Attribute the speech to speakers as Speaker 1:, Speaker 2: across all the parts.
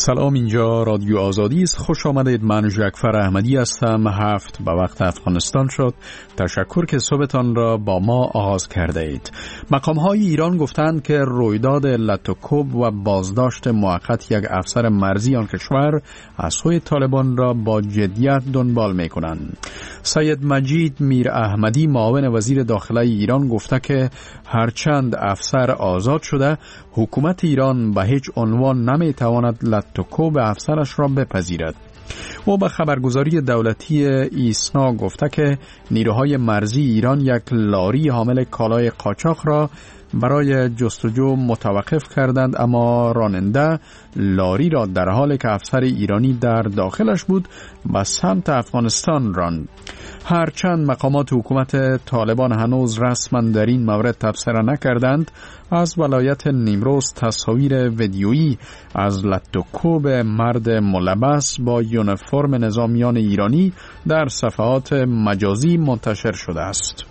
Speaker 1: سلام، اینجا رادیو آزادی است. خوش آمدید. من جعفر احمدی هستم. 7 به وقت افغانستان شد. تشکر که صبحتان را با ما آغاز کرده اید. مقام‌های ایران گفتند که رویداد لطوکوب و بازداشت موقت یک افسر مرزی آن کشور از سوی طالبان را با جدیت دنبال می‌کنند. سید مجید میر احمدی معاون وزیر داخله ایران گفته که هرچند افسر آزاد شده، حکومت ایران به هیچ عنوان نمی‌تواند لطوکوب افسرش را بپذیرد. او به خبرگزاری دولتی ایسنا گفته که نیروهای مرزی ایران یک لاری حامل کالای قاچاق را برای جستجو متوقف کردند، اما راننده لاری را در حالی که افسر ایرانی در داخلش بود به سمت افغانستان راند. هرچند مقامات حکومت طالبان هنوز رسما در این مورد تبصره نکردند، از ولایت نیمروز تصاویر ویدیویی از لطوکوب مرد ملبس با یونیفرم نظامیان ایرانی در صفحات مجازی منتشر شده است.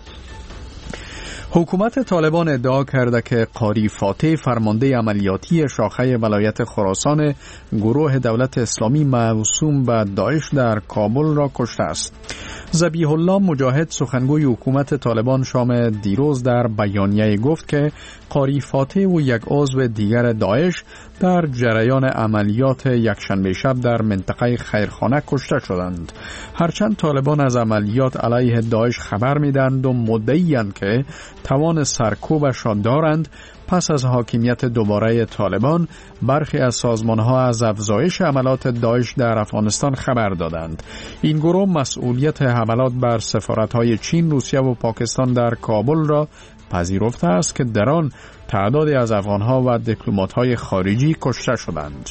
Speaker 1: حکومت طالبان ادعا کرده که قاری فاتح فرمانده عملیاتی شاخه ولایت خراسان گروه دولت اسلامی موسوم به داعش در کابل را کشته است. ذبیح الله مجاهد سخنگوی حکومت طالبان شام دیروز در بیانیه گفت که قاری فاتح و یک عضو دیگر داعش در جریان عملیات یکشنبه شب در منطقه خیرخانه کشته شدند. هرچند طالبان از عملیات علیه داعش خبر می‌دهند و مدعی‌اند که توان سرکوبش را دارند، پس از حاکمیت دوباره طالبان برخی از سازمان‌ها از افزایش حملات داعش در افغانستان خبر دادند. این گروه مسئولیت حملات بر سفارت‌های چین، روسیه و پاکستان در کابل را پذیرفته است که در آن تعدادی از افغان‌ها و دیپلمات‌های خارجی کشته شدند.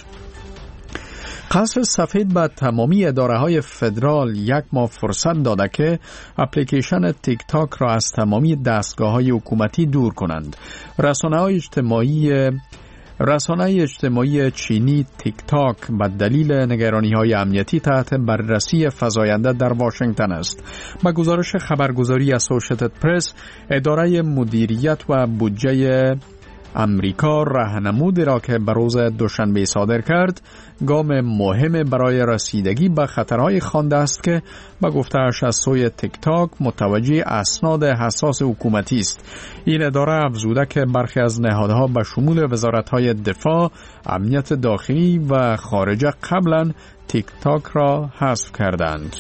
Speaker 1: قصر سفید به تمامی اداره‌های فدرال یک ماه فرصت داده که اپلیکیشن تیک تاک را از تمامی دستگاه‌های حکومتی دور کنند. رسانه اجتماعی چینی تیک تاک به دلیل نگرانی‌های امنیتی تحت بررسی فزاینده در واشنگتن است. به گزارش خبرگزاری اسوسییتد پرس، اداره مدیریت و بودجه امریکا راهنمودی را که به روز دوشنبه صادر کرد، گام مهم برای رسیدگی به خطرهای خوانده است که به گفته‌اش از سوی تیک تاک متوجه اسناد حساس حکومتی است. این اداره افزوده که برخی از نهادها به شمول وزارت‌های دفاع، امنیت داخلی و خارجه قبلا تیک تاک را حذف کردند.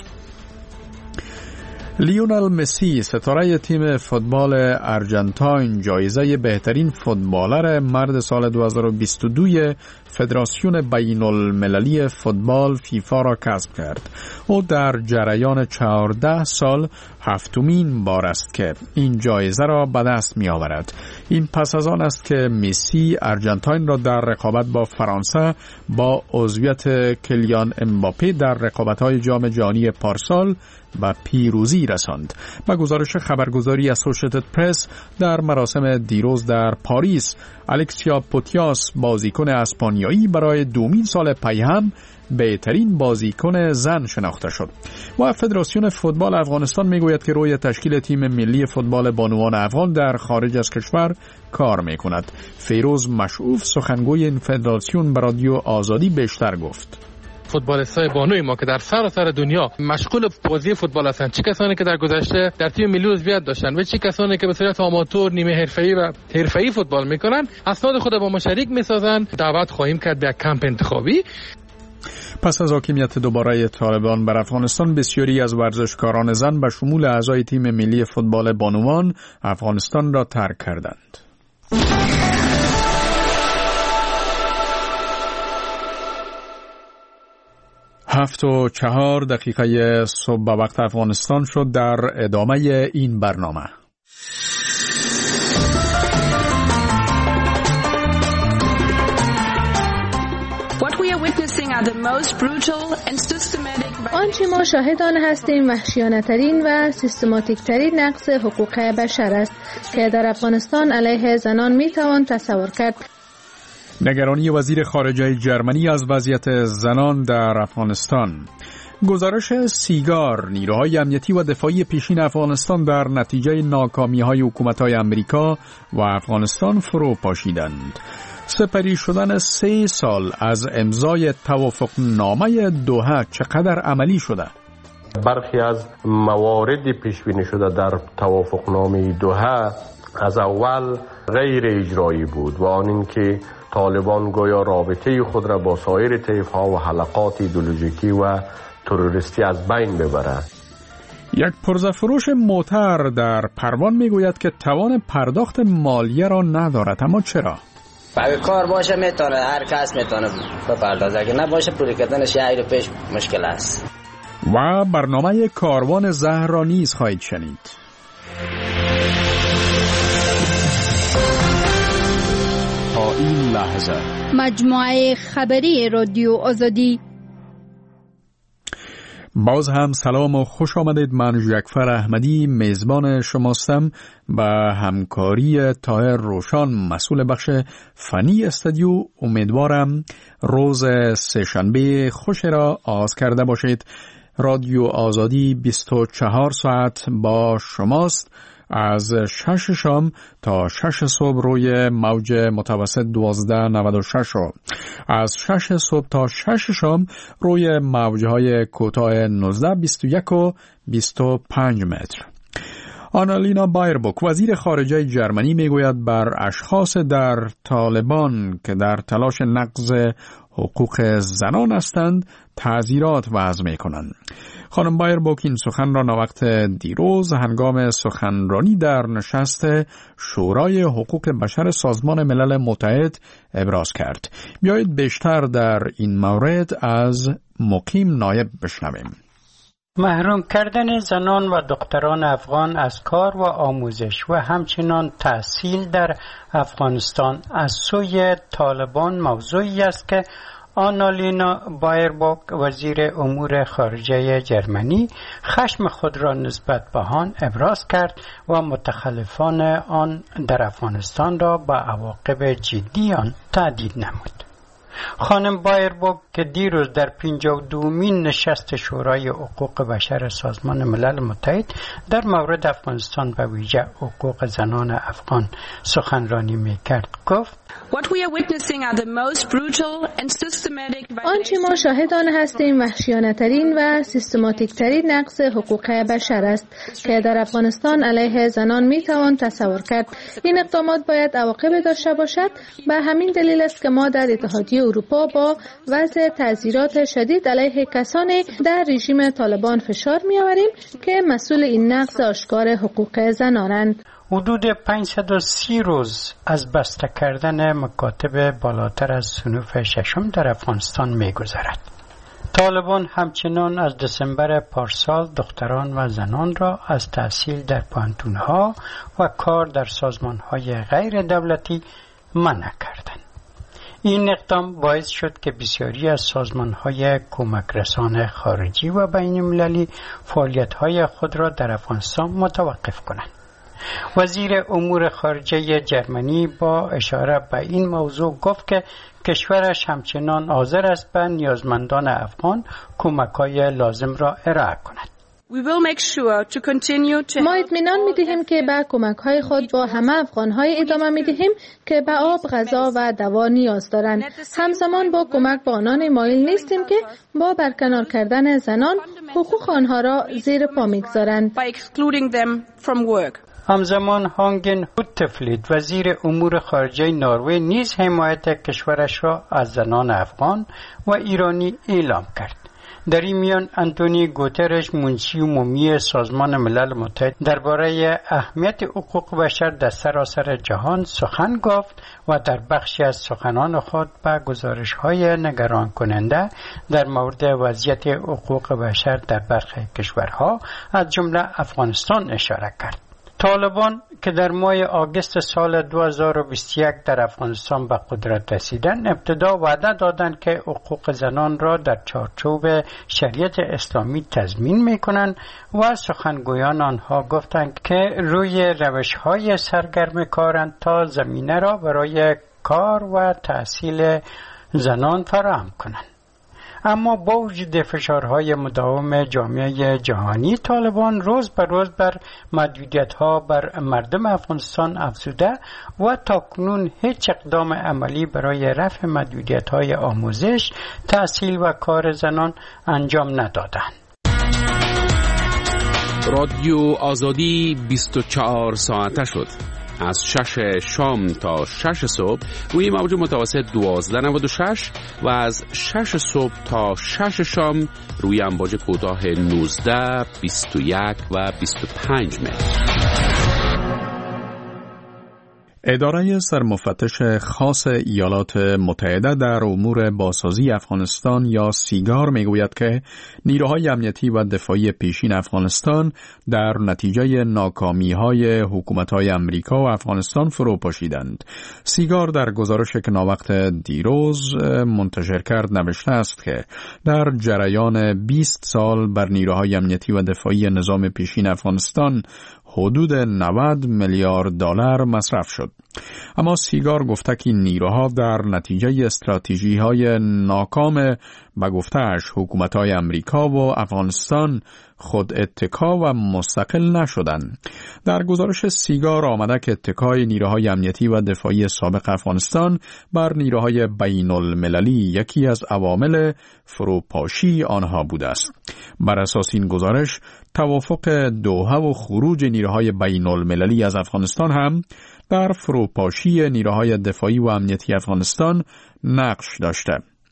Speaker 1: لیونل مسی، ستاره تیم فوتبال آرژانتین، جایزه بهترین فوتبالر مرد سال 2022 فدراسیون بین المللی فوتبال فیفا را کسب کرد. او در جریان 14 سال هفتمین بار است که این جایزه را به دست می آورد. این پس از آن است که مسی آرژانتین را در رقابت با فرانسه با عضویت کلیان امباپه در رقابت‌های جام جهانی پارسال به پیروزی رساند. به گزارش خبرگزاری اسوسییتد پرس، در مراسم دیروز در پاریس، الکسیا پوتیاس، بازیکن اسپانیایی، برای دومین سال پی هم بهترین بازیکن زن شناخته شد. و فدراسیون فوتبال افغانستان میگوید که روی تشکیل تیم ملی فوتبال بانوان افغان در خارج از کشور کار میکند. فیروز مشعوف، سخنگوی این فدراسیون، به رادیو آزادی بیشتر گفت.
Speaker 2: فوتبالیستای بانوی ما که در سراسر دنیا مشغول بازی فوتبال هستند، چه کسانی که در گذشته در تیم ملی عضویت داشتند و چه کسانی که به صورت آماتور، نیمه حرفه‌ای و حرفه‌ای فوتبال میکنند، اسناد خود با ما شریک میسازند. دعوت خواهیم کرد به یک کمپ انتخابی.
Speaker 1: پس از حاکمیت دوباره طالبان بر افغانستان، بسیاری از ورزشکاران زن به شمول اعضای تیم ملی فوتبال بانوان افغانستان را ترک کردند. 7:04 صبح به وقت افغانستان شد. در ادامه این برنامه
Speaker 3: آنچه ما شاهد آن هستیم وحشیانه‌ترین و سیستماتیک‌ترین نقض حقوق بشر است که در افغانستان علیه زنان میتوان تصور کرد.
Speaker 1: نگرانی وزیر خارجه جرمنی از وضعیت زنان در افغانستان. گزارش سیگار، نیروهای امنیتی و دفاعی پیشین افغانستان در نتیجه ناکامی‌های حکومت‌های امریکا و افغانستان فرو پاشیدند. سپری شدن 3 سال از امضای توافقنامه دوحه چقدر عملی شده؟
Speaker 4: برخی از موارد پیش بینی شده در توافقنامه دوحه از اول غیر اجرایی بود و آن این که طالبان گویا رابطه خود را با سایر طیف‌ها و حلقات ایدئولوژیکی و تروریستی از بین ببرد.
Speaker 1: یک پرزه‌فروش موتر در پروان میگوید که توان پرداخت مالیه را ندارد. اما چرا؟
Speaker 5: اگه کار باشه میتونه، هر کس میتونه بپردازه، اگه نباشه پولی کردنش یه پیش مشکل است.
Speaker 1: و برنامه کاروان زهر را نیز خواهید شنید. تا این لحظه
Speaker 6: مجموعه خبری رادیو آزادی.
Speaker 1: باز هم سلام و خوش آمدید. من ژکفر احمدی میزبان شماستم و همکاری طاهر روشان مسئول بخش فنی استودیو. امیدوارم روز سه‌شنبه خوش را آغاز کرده باشید. رادیو آزادی 24 ساعت با شماست، از 6 شام تا 6 صبح روی موج متوسط 1296 و از 6 صبح تا 6 شام روی موجهای کوتاه 19، 21 و 25 متر. آنالینا بایربوک وزیر خارجه جرمنی میگوید بر اشخاص در طالبان که در تلاش نقض حقوق زنان هستند تعزیرات وضع میکنند. خانم بایربوک این سخن را ناوقت دیروز هنگام سخنرانی در نشست شورای حقوق بشر سازمان ملل متحد ابراز کرد. بیایید بیشتر در این مورد از مقیم نایب بشنویم.
Speaker 7: محروم کردن زنان و دختران افغان از کار و آموزش و همچنین تحصیل در افغانستان از سوی طالبان موضوعی است که آنالینا بایربوک وزیر امور خارجه جرمنی خشم خود را نسبت به آن ابراز کرد و متخلفان آن در افغانستان را با عواقب جدی آن تهدید نمود. خانم بایربوک که دیروز در 52مین نشست شورای حقوق بشر سازمان ملل متحد در مورد افغانستان و ویژه حقوق زنان افغان سخنرانی می‌کرد گفت:
Speaker 3: آنچه ما شاهد آن هستیم وحشیانه‌ترین و سیستماتیک‌ترین نقض حقوق بشر است که در افغانستان علیه زنان می‌توان تصور کرد. این اقدامات باید عواقب داشته باشد. به همین دلیل است که ما در اتحادیه اروپا با وضع تعزیرات شدید علیه کسانی در رژیم طالبان فشار می‌آوریم که مسئول این نقض آشکار حقوق زنانند.
Speaker 7: حدود 530 روز از بسته کردن مکاتب بالاتر از صنوف ششم در افغانستان می‌گذرد. طالبان همچنان از دسامبر پارسال دختران و زنان را از تحصیل در پوهنتون‌ها و کار در سازمان‌های غیر دولتی منع کردند. این اقدام باعث شد که بسیاری از سازمان‌های کمک رسان خارجی و بین‌المللی فعالیت‌های خود را در افغانستان متوقف کنند. وزیر امور خارجه جرمنی با اشاره به این موضوع گفت که کشورش همچنان حاضر است به نیازمندان افغان کمک‌های لازم را ارائه کند.
Speaker 3: ما اطمینان می‌دهیم که به کمک‌های خود با همه افغان‌های ادامه می‌دهیم که به آب، غذا و دوا نیاز دارند. همزمان با کمک به آنان مایل نیستیم که با برکنار کردن زنان حقوق آنها را زیر پا می‌گذارند.
Speaker 7: همزمان هانگن هوتفلید وزیر امور خارجه نروژ نیز حمایت کشورش را از زنان افغان و ایرانی اعلام کرد. در این میان انتونی گوترش منشی عمومی سازمان ملل متحد درباره اهمیت حقوق بشر در سراسر جهان سخن گفت و در بخشی از سخنان خود به گزارش‌های نگران کننده در مورد وضعیت حقوق بشر در برخی کشورها از جمله افغانستان اشاره کرد. طالبان که در ماه آگوست سال 2021 در افغانستان به قدرت رسیدند، ابتدا وعده دادند که حقوق زنان را در چارچوب شریعت اسلامی تضمین می‌کنند و سخنگویان آنها گفتند که روی روش‌های سرگرم کارند تا زمینه را برای کار و تحصیل زنان فراهم کنند. اما با وجود فشارهای مداوم جامعه جهانی، طالبان روز به روز بر محدودیت‌ها بر مردم افغانستان افزوده و تاکنون هیچ اقدام عملی برای رفع محدودیت‌های آموزش، تحصیل و کار زنان انجام ندادند.
Speaker 8: رادیو آزادی 24 ساعته شد. از 6 شام تا 6 صبح روی موج متوسط 1296 و از 6 صبح تا 6 شام روی امواج کوتاه 19، 21 و 25 متر.
Speaker 1: اداره سرمفتش خاص ایالات متحده در امور بازسازی افغانستان یا سیگار میگوید که نیروهای امنیتی و دفاعی پیشین افغانستان در نتیجه ناکامی‌های حکومت‌های امریکا و افغانستان فرو پاشیدند. سیگار در گزارشی که ناوقت دیروز منتشر کرد نوشته است که در جریان 20 سال بر نیروهای امنیتی و دفاعی نظام پیشین افغانستان حدود 90 میلیارد دلار مصرف شد. اما سیگار گفته که نیروها در نتیجه استراتژی‌های ناکام به گفته‌اش حکومت‌های امریکا و افغانستان خود اتکا و مستقل نشدند. در گزارش سیگار آمده که اتکای نیروهای امنیتی و دفاعی سابق افغانستان بر نیروهای بین المللی یکی از عوامل فروپاشی آنها بوده است. بر اساس این گزارش توافق دوحه و خروج نیروهای بین المللی از افغانستان هم در فروپاشی نیروهای دفاعی و امنیتی افغانستان نقش داشته.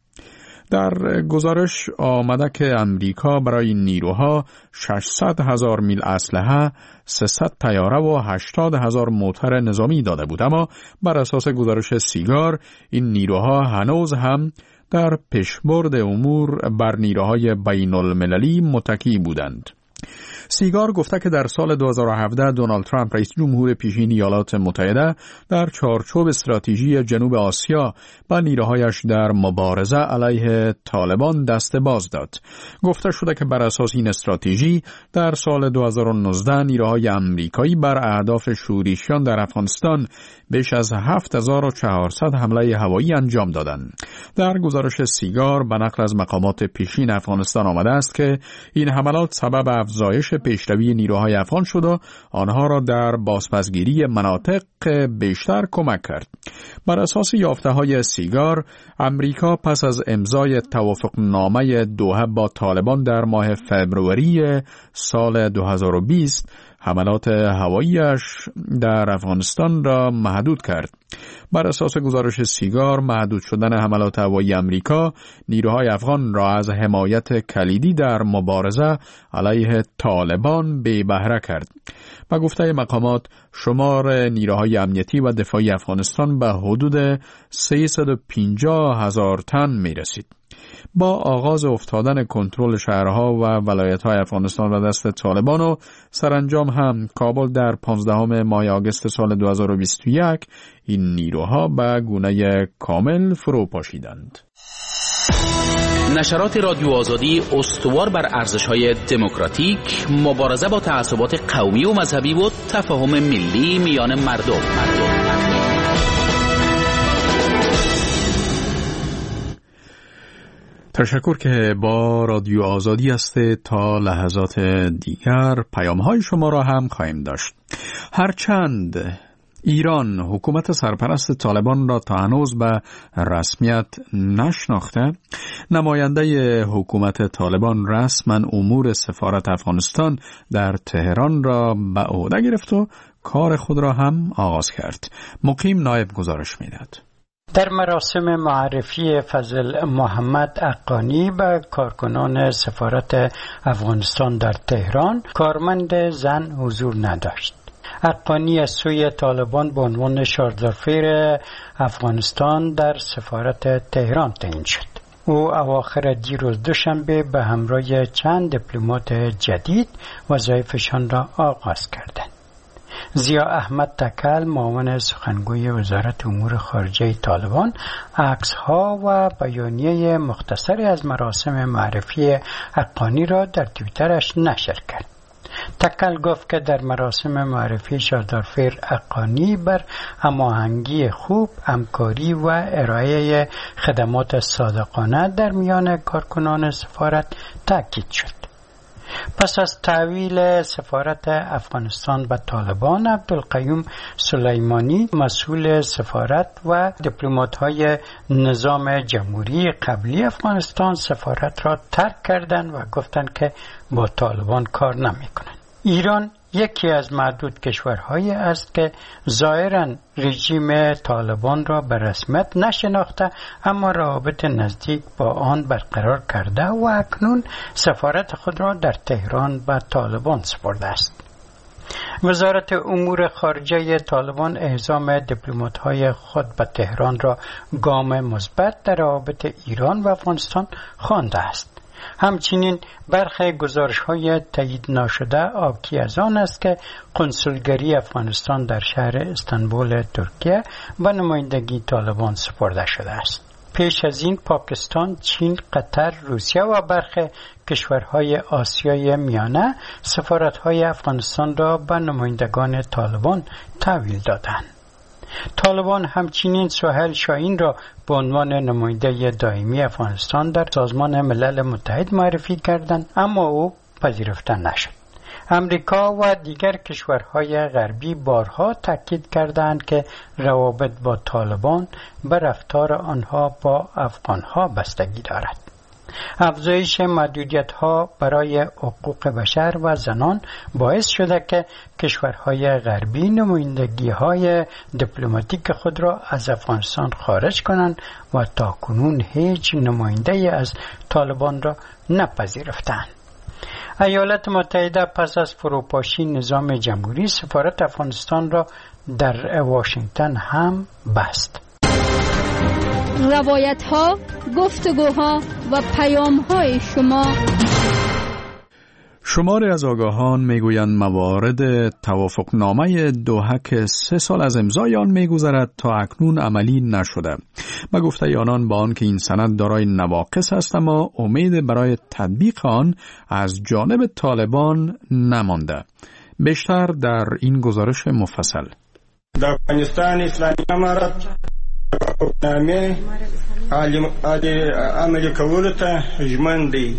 Speaker 1: در گزارش آمده که امریکا برای نیروها 600,000 میل اسلحه، 300 طیاره و 80,000 موتر نظامی داده بود، اما بر اساس گزارش سیگار این نیروها هنوز هم در پیشبرد امور بر نیروهای بین المللی متکی بودند. سیگار گفته که در سال 2017 دونالد ترامپ رئیس جمهور پیشین ایالات متحده در چارچوب استراتژی جنوب آسیا با نیروهایش در مبارزه علیه طالبان دست باز داد. گفته شده که بر اساس این استراتژی در سال 2019 نیروهای امریکایی بر اهداف شورشیان در افغانستان بیش از 7400 حمله هوایی انجام دادند. در گزارش سیگار به نقل از مقامات پیشین افغانستان آمده است که این حملات سبب افزایش پیشروی نیروهای افغان شد و آنها را در بازپسگیری مناطق بیشتر کمک کرد. بر اساس یافته‌های سیگار، امریکا پس از امضای توافقنامه دوحه با طالبان در ماه فوریه سال 2020 حملات هواییش در افغانستان را محدود کرد. بر اساس گزارش سیگار، محدود شدن حملات هوایی امریکا نیروهای افغان را از حمایت کلیدی در مبارزه علیه طالبان بی بهره کرد. با گفته مقامات، شمار نیروهای امنیتی و دفاعی افغانستان به حدود 350,000 تن می رسید. با آغاز افتادن کنترل شهرها و ولایت‌های افغانستان به دست طالبان و سرانجام هم کابل در 15 ماه آگوست سال 2021 این نیروها به گونه کامل فرو پاشیدند.
Speaker 8: نشرات رادیو آزادی استوار بر ارزش‌های دموکراتیک، مبارزه با تعصبات قومی و مذهبی و تفاهم ملی میان مردم.
Speaker 1: تشکر که با رادیو آزادی است. تا لحظات دیگر پیام‌های شما را هم خواهیم داشت. هرچند ایران حکومت سرپرست طالبان را تا هنوز به رسمیت نشناخته، نماینده حکومت طالبان رسما امور سفارت افغانستان در تهران را به عهده گرفت و کار خود را هم آغاز کرد. مقیم نایب گزارش می‌دهد.
Speaker 7: در مراسم معرفی فضل محمد اقانی به کارکنان سفارت افغانستان در تهران، کارمند زن حضور نداشت. اقانی از سوی طالبان به عنوان شاردارفیر افغانستان در سفارت تهران تعیین شد. او اواخر دیروز دوشنبه به همراه چند دیپلمات جدید وظایفشان را آغاز کردند. ضیا احمد تکل، معاون سخنگوی وزارت امور خارجه طالبان، عکس‌ها و بیانیه مختصری از مراسم معرفی حقانی را در توییترش نشر کرد. تکل گفت که در مراسم معرفی شادارفیر اقانی بر هماهنگی خوب، همکاری و ارائه خدمات صادقانه در میان کارکنان سفارت تاکید شد. پس از تحویل سفارت افغانستان به طالبان، عبدالقیوم سلیمانی مسئول سفارت و دیپلمات‌های نظام جمهوری قبلی افغانستان سفارت را ترک کردند و گفتند که با طالبان کار نمی‌کنند. ایران یکی از معدود کشورهایی است که ظاهراً رژیم طالبان را به رسمیت نشناخته اما روابط نزدیک با آن برقرار کرده و اکنون سفارت خود را در تهران به طالبان سپرده است. وزارت امور خارجه طالبان اعزام دیپلمات‌های خود به تهران را گام مثبت در روابط ایران و افغانستان خوانده است. همچنین برخی گزارش‌های تایید نشده حاکی از آن است که کنسولگری افغانستان در شهر استانبول ترکیه به نمایندگی طالبان سپرده شده است. پیش از این پاکستان، چین، قطر، روسیه و برخی کشورهای آسیای میانه سفارت‌های افغانستان را به نمایندگان طالبان تحویل دادند. طالبان همچنین سهیل شاهین را به عنوان نماینده دائمی افغانستان در سازمان ملل متحد معرفی کردند اما او پذیرفته نشد. امریکا و دیگر کشورهای غربی بارها تاکید کردند که روابط با طالبان به رفتار آنها با افغانها بستگی دارد. افزایش محدودیت‌ها برای حقوق بشر و زنان باعث شده که کشورهای غربی نمایندگی‌های دیپلماتیک خود را از افغانستان خارج کنند و تاکنون هیچ نماینده از طالبان را نپذیرفتند. ایالات متحده پس از فروپاشی نظام جمهوری سفارت افغانستان را در واشنگتن هم بست.
Speaker 6: روایت ها، گفتگوها و پیام های شما.
Speaker 1: شماری از آگاهان میگویند موارد توافقنامه دوحه که 3 سال از امضای آن میگذرد تا اکنون عملی نشده. و گفته آنان با آن که این سند دارای نواقص است اما امید برای تطبیق آن از جانب طالبان نمانده. بیشتر در این گزارش مفصل.
Speaker 9: در افغانستان اسلامی امارت توافقنامه عملی کولو ته ژمن دی.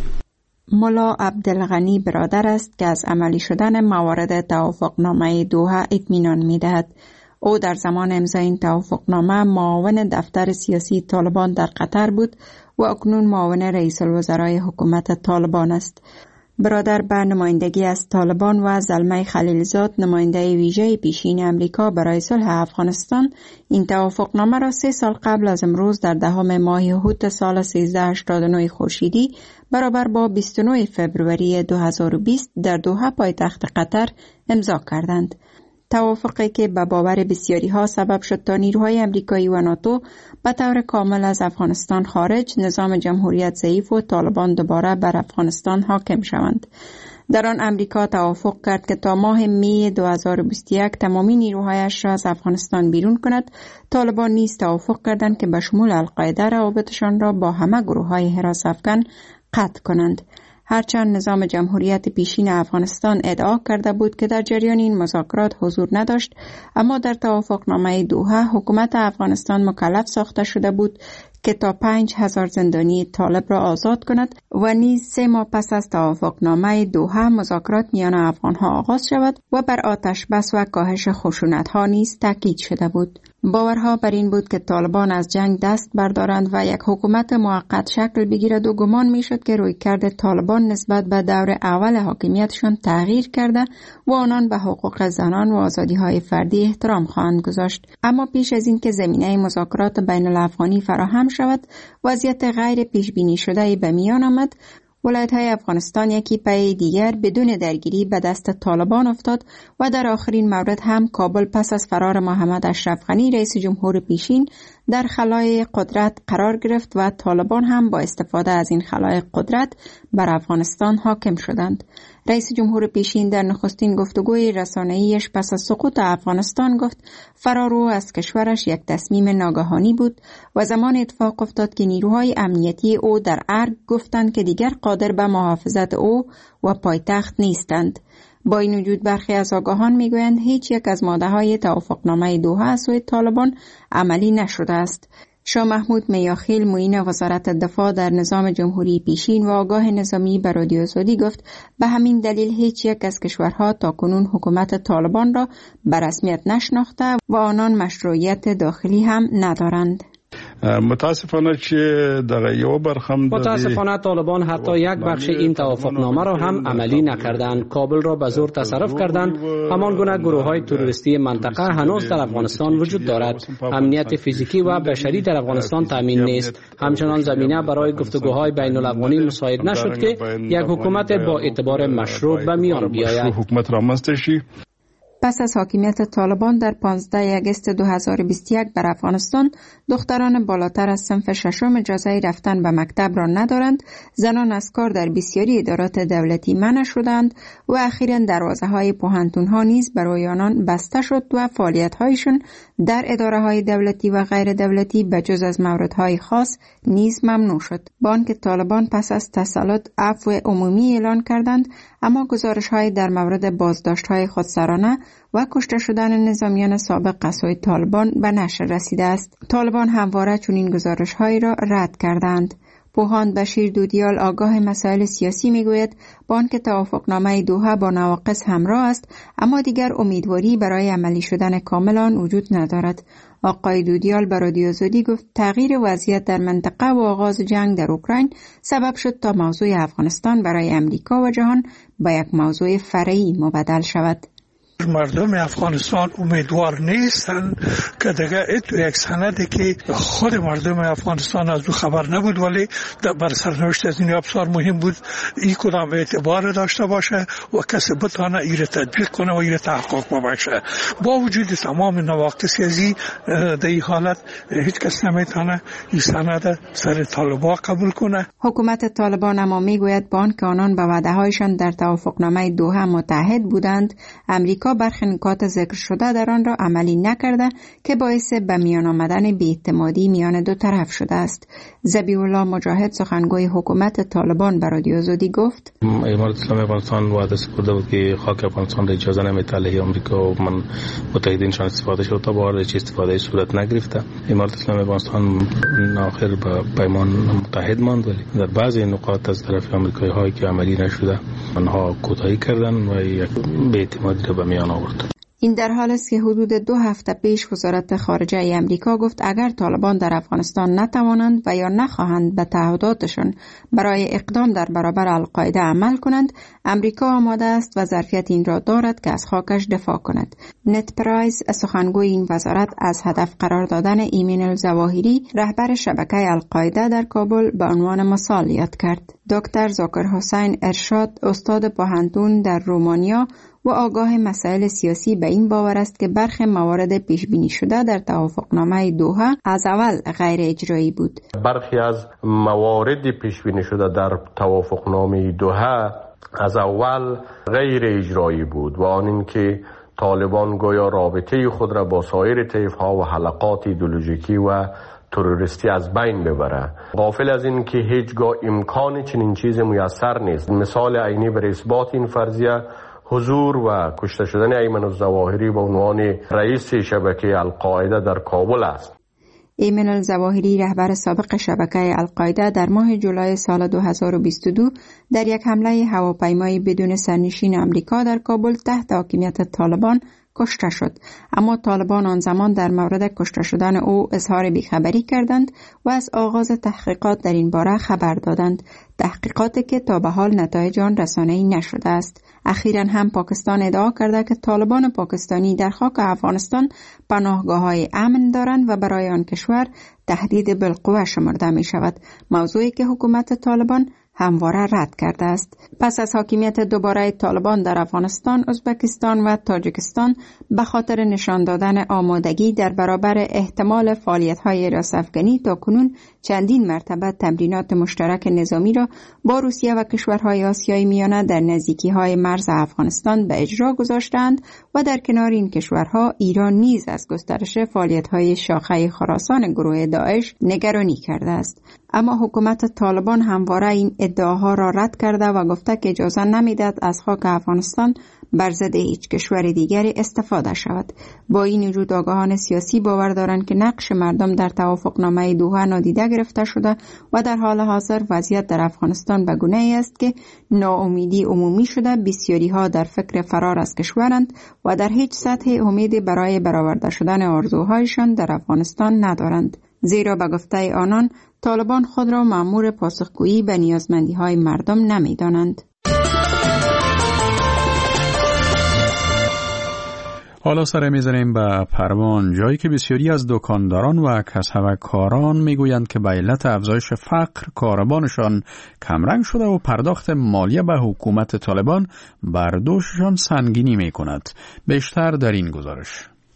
Speaker 10: ملا عبدالغنی برادر است که از عملی شدن موارد توافقنامه دوحه اطمینان می‌دهد. او در زمان امضای این توافقنامه معاون دفتر سیاسی طالبان در قطر بود و اکنون معاون رئیس الوزرای حکومت طالبان است. برادر به نمایندگی از طالبان و زلمه خلیلزاد نماینده ویژه پیشین امریکا برای صلح افغانستان این توافقنامه را 3 سال قبل از امروز در 10 ماه هوت سال 1389 خورشیدی برابر با 29 فوریه 2020 در دوحه پایتخت قطر امضا کردند. توافقی که به باور بسیاری ها سبب شد تا نیروهای امریکایی و ناتو به طور کامل از افغانستان خارج، نظام جمهوریت ضعیف و طالبان دوباره بر افغانستان حاکم شوند. در آن امریکا توافق کرد که تا ماه می 2021 تمامی نیروهایش را از افغانستان بیرون کند. طالبان نیز توافق کردند که به شمول القاعده روابطشان را با همه گروه‌های حراس افغان قطع کنند. هرچند نظام جمهوریت پیشین افغانستان ادعا کرده بود که در جریان این مذاکرات حضور نداشت، اما در توافقنامه دوحه حکومت افغانستان مکلف ساخته شده بود که تا 5000 زندانی طالب را آزاد کند و نیز 3 ماه پس از توافقنامه دوحه مذاکرات میان افغانها آغاز شود و بر آتش بس و کاهش خشونت‌ها نیز تاکید شده بود. باورها بر این بود که طالبان از جنگ دست بردارند و یک حکومت موقت شکل بگیرد و گمان میشد که رویکرد طالبان نسبت به دور اول حاکمیتشان تغییر کرده و آنان به حقوق زنان و آزادی‌های فردی احترام خواهند گذاشت. اما پیش از این که زمینه مذاکرات بین الافغانی فراهم شود، وضعیت غیر پیش بینی شده به میان آمد. ولایت‌های افغانستان یکی پی دیگر بدون درگیری به دست طالبان افتاد و در آخرین مورد هم کابل پس از فرار محمد اشرف غنی رئیس جمهور پیشین در خلای قدرت قرار گرفت و طالبان هم با استفاده از این خلای قدرت بر افغانستان حاکم شدند. رئیس جمهور پیشین در نخستین گفتگوی رسانه‌ایش پس از سقوط افغانستان گفت فرار او از کشورش یک تصمیم ناگهانی بود و زمان اتفاق افتاد که نیروهای امنیتی او در ارگ گفتند که دیگر قادر به محافظت او و پایتخت نیستند. با این وجود برخی از آگاهان میگویند هیچ یک از ماده‌های توافقنامه دوحه از سوی طالبان عملی نشده است. شاه محمود میاخیل معین وزارت دفاع در نظام جمهوری پیشین و آگاه نظامی به رادیو آزادی گفت به همین دلیل هیچ یک از کشورها تاکنون حکومت طالبان را به رسمیت نشناخته و آنان مشروعیت داخلی هم ندارند.
Speaker 11: متاسفانه
Speaker 12: طالبان حتی یک بخش این توافقنامه را هم عملی نکردند. کابل را به زور تصرف کردند. همان گونه گروه‌های تروریستی منطقه هنوز در افغانستان وجود دارد. امنیت فیزیکی و بشری در افغانستان تامین نیست. همچنان زمینه برای گفتگوهای بین الافغانی مساعد نشد که یک حکومت با اعتبار مشروع به میان بیاید.
Speaker 10: پس از حاکمیت طالبان در 15 آگوست 2021 بر افغانستان، دختران بالاتر از صنف ششم اجازه رفتن به مکتب را ندارند، زنان از کار در بسیاری ادارات دولتی منع شدند و اخیراً دروازه‌های پوهنتون‌ها نیز برای آنان بسته شد و فعالیت‌هایشان در اداره‌های دولتی و غیر دولتی به جز از موردهای خاص نیز ممنوع شد. با آنکه طالبان پس از تسلط عفو عمومی اعلان کردند، اما گزارش‌های در مورد بازداشت‌های خودسرانه و کشته شدن نظامیان سابق از سوی طالبان به نشر رسیده است. طالبان همواره چنین گزارش‌هایی را رد کردند. پوهاند بشیر دودیال آگاه مسائل سیاسی میگوید با آنکه توافقنامه دوحه با نواقص همراه است، اما دیگر امیدواری برای عملی شدن کامل آن وجود ندارد. آقای دودیال به رادیو آزادی گفت تغییر وضعیت در منطقه و آغاز جنگ در اوکراین سبب شد تا موضوع افغانستان برای امریکا و جهان به یک موضوع فرعی مبدل شود.
Speaker 13: مردم افغانستان امیدوار نیستن که دیگه یک سندی که خود مردم افغانستان از او خبر نبود ولی بر سرنوشت از این ابزار مهم بود این کدام اعتبار داشته باشه و کسی بتانه این را تطبیق کنه و این را تحقق ببخشه. با وجود تمام نواقص ازی در این حالت هیچ کس نمیتونه این سند سر طالبان قبول کنه.
Speaker 10: حکومت طالبان اما میگوید با آنکه آنان به وعده‌هایشان در توافقنامه دوحه متحد بودند، امریکا برخی نکات ذکر شده در آن را عملی نکرده که باعث به میان آمدن بی‌اعتمادی میان دو طرف شده است. ذبیح الله مجاهد سخنگوی حکومت طالبان به رادیو آزادی گفت
Speaker 14: امارت اسلامی افغانستان وعده سپرده بود که خاک افغانستان را اجازه نمیده علیه آمریکا و من متحدینشان استفاده شد تا بار چه استفاده صورت نگرفته. امارت اسلامی افغانستان آخر به پیمان متحد ماند ولی در بعضی نقاط از طرف آمریکایی هایی که عملی نشده آنها کوتاهی کردن و یک بی‌اعتمادی را به میان آورد.
Speaker 10: این در حال است که حدود 2 هفته پیش وزارت خارجه امریکا گفت اگر طالبان در افغانستان نتوانند و یا نخواهند به تعهداتشان برای اقدام در برابر القاعده عمل کنند، امریکا آماده است و ظرفیت این را دارد که از خاکش دفاع کند. نت پرایس سخنگوی این وزارت از هدف قرار دادن ایمن الظواهری رهبر شبکه القاعده در کابل به عنوان مثال یاد کرد. دکتر ذاکر حسین ارشاد استاد پوهنتون در رومانیا و آگاه مسائل سیاسی به این باور است که برخی موارد پیش بینی شده در توافقنامه دوحه از اول غیر اجرایی بود.
Speaker 4: برخی از موارد پیش بینی شده در توافقنامه دوحه از اول غیر اجرایی بود و آن اینکه طالبان گویا رابطه خود را با سایر طیف‌ها و حلقات ایدئولوژیکی و تروریستی از بین ببره. غافل از این که هیچگاه امکان چنین چیز میسر نیست. مثال عینی بر اثبات این فرضیه حضور و کشته شدن ایمن الظواهری به عنوان رئیس شبکه القاعده در کابل است.
Speaker 10: ایمن الظواهری رهبر سابق شبکه القاعده در ماه جولای سال 2022 در یک حمله هواپیمایی بدون سرنشین امریکا در کابل تحت حاکمیت طالبان کشته شد، اما طالبان آن زمان در مورد کشته شدن او اظهار بیخبری کردند و از آغاز تحقیقات در این باره خبر دادند، تحقیقاتی که تا به حال نتایج آن رسانه‌ای نشده است. اخیراً هم پاکستان ادعا کرده که طالبان پاکستانی در خاک افغانستان پناهگاه‌های امن دارند و برای آن کشور تهدید بالقوه شمرده می شود، موضوعی که حکومت طالبان همواره رد کرده است. پس از حاکمیت دوباره طالبان در افغانستان، ازبکستان و تاجیکستان به خاطر نشان دادن آمادگی در برابر احتمال فعالیت‌های راست‌افغانی تاکنون چندین مرتبه تمرینات مشترک نظامی را با روسیه و کشورهای آسیای میانه در نزدیکی‌های مرز افغانستان به اجرا گذاشتند و در کنار این کشورها ایران نیز از گسترش فعالیت‌های شاخه خراسان گروه داعش نگرانی کرده است. اما حکومت طالبان همواره این ادعاها را رد کرده و گفته که اجازه نمیدهد از خاک افغانستان بر ضد هیچ کشور دیگری استفاده شود. با این وجود آگاهان سیاسی باور دارند که نقش مردم در توافقنامه دوحه نادیده گرفته شده و در حال حاضر وضعیت در افغانستان به گونه‌ای است که ناامیدی عمومی شده. بسیاری ها در فکر فرار از کشورند و در هیچ سطح امیدی برای برآورده شدن آرزوهایشان در افغانستان ندارند، زیرا به گفته آنان طالبان خود را مأمور پاسخگویی به نیازمندی‌های مردم نمی‌دانند.
Speaker 1: حالا سر میزنیم به پروان، جایی که بسیاری از دکانداران و کسبکاران میگویند که به علت افزایش فقر کاروبارشان کمرنگ شده و پرداخت مالیه به حکومت طالبان بر دوششان سنگینی میکند. بیشتر در این گزارش.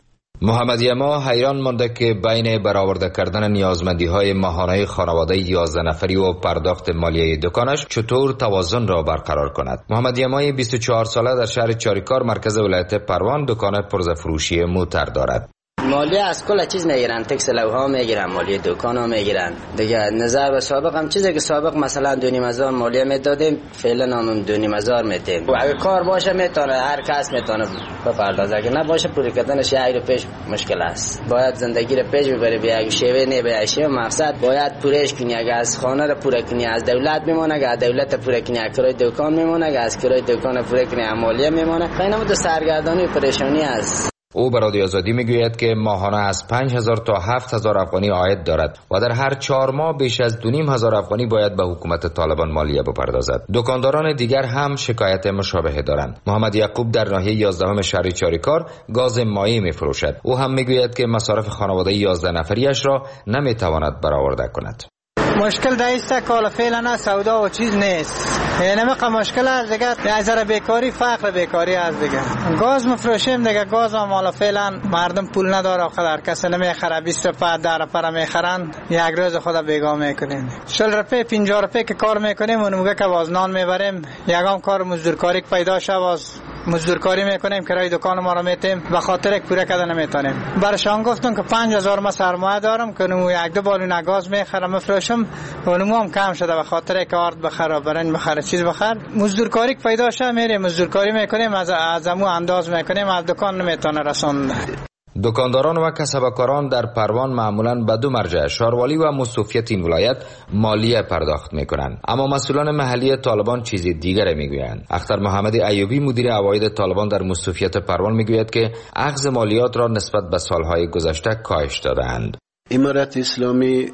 Speaker 15: محمد یما حیران مانده که بین برآورده کردن نیازمندی‌های ماهانه خانواده 11 نفری و پرداخت مالیه دکانش چطور توازن را برقرار کند. محمد یما 24 ساله در شهر چاریکار مرکز ولایت پروان دکان پرزفروشی موتر دارد.
Speaker 5: مالیه از کل چیز میگیرن، تکس لوها میگیرن، مالیه دکان ها میگیرن دیگه. نظر به سابق هم چیزی که سابق مثلا 2,500 مالیه میدادیم، فعلا هم 2,500 میدیم. اگه کار باشه میتونه، هر کس میتونه بپردازه، اگه نباشه پوری کردنش یه رو پیش مشکل است. باید زندگی رو پیش ببری، به یک شیوه نه به شیوه مقصد باید پورش کنی. اگه از خانه رو پوره کنی از دولت میمونه، اگه از دولت پوره کنی از کرای دکان میمونه، اگه از کرای دکان پوره کنی از مالیه میمونه. اینا بود سرگردانی و پریشانی است.
Speaker 15: او به رادیو آزادی میگوید که ماهانه از 5,000 تا 7,000 افغانی عاید دارد و در هر 4 ماه بیش از 2,500 افغانی باید به حکومت طالبان مالیه بپردازد. دکانداران دیگر هم شکایت مشابه دارند. محمد یعقوب در ناحیه 11 شهر چاریکار گاز مایع میفروشد. او هم میگوید که مصارف خانواده 11 نفریش را نمیتواند برآورده کند.
Speaker 16: مشکل دایسته کالا فعلا سودا و چیز نیست، یعنی مقا مشکل است دیگه. ازر بیکاری، فقر بیکاری است دیگه. گاز مفروشیم دیگه، گاز هم حالا فعلا مردم پول نداره، آخر کسی نمیخره. 20 روپیه 10 روپیه میخرن، یک روز خود بیگاه میکنیم. 40 روپیه 50 روپیه که کار میکنیم، اون موقع که وازنان میبریم، یگام کار مزدورکاری پیدا شه، واز مزدورکاری میکنیم، کرای دکان ما رو میتیم، به خاطر یک پوره کردن نمیتونیم. برشان گفتم که 5,000 ما سرمایه دارم که اونم یک دو بالون گاز میخرم مفروشم، اونم هم کم شده به خاطر که آرد بخره، برنج بخره، چیز بخره. مزدورکاری پیدا شه میریم مزدورکاری میکنیم، از امو انداز میکنیم، از دکان نمیتونه رسوند.
Speaker 15: دکانداران و کسبکاران در پروان معمولاً به دو مرجع، شاروالی و مستوفیت این ولایت مالیه پرداخت میکنند، اما مسئولان محلی طالبان چیز دیگر میگویند. اختر محمد ایوبی مدیر عواید طالبان در مستوفیت پروان میگوید که اخذ مالیات را نسبت به سالهای گذشته کاهش دادند.
Speaker 17: امارت اسلامی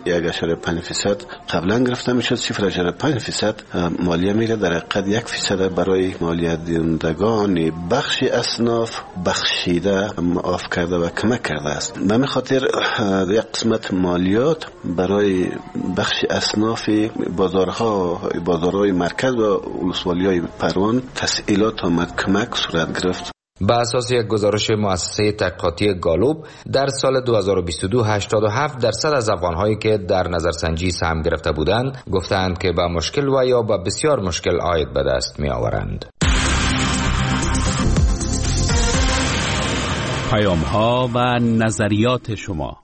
Speaker 17: 1.5% قبلا گرفته میشد، 0.5% مالیه میره، در حقیقت 1% برای مالیه دهندگان بخش اصناف بخشیده معاف کرده و کمک کرده است. به همین خاطر یک قسمت مالیات برای بخش اصناف بازارهای مرکز و ولسوالی‌های پروان تسهیلات آمد، کمک صورت گرفت.
Speaker 15: به اساس یک گزارش مؤسسه تحقیقاتی گالوب در سال 2022 87% از افغان‌هایی که در نظرسنجی سهم گرفته بودند گفتند که به مشکل و یا به بسیار مشکل عاید به دست می‌آورند.
Speaker 8: پیام‌ها و نظریات شما.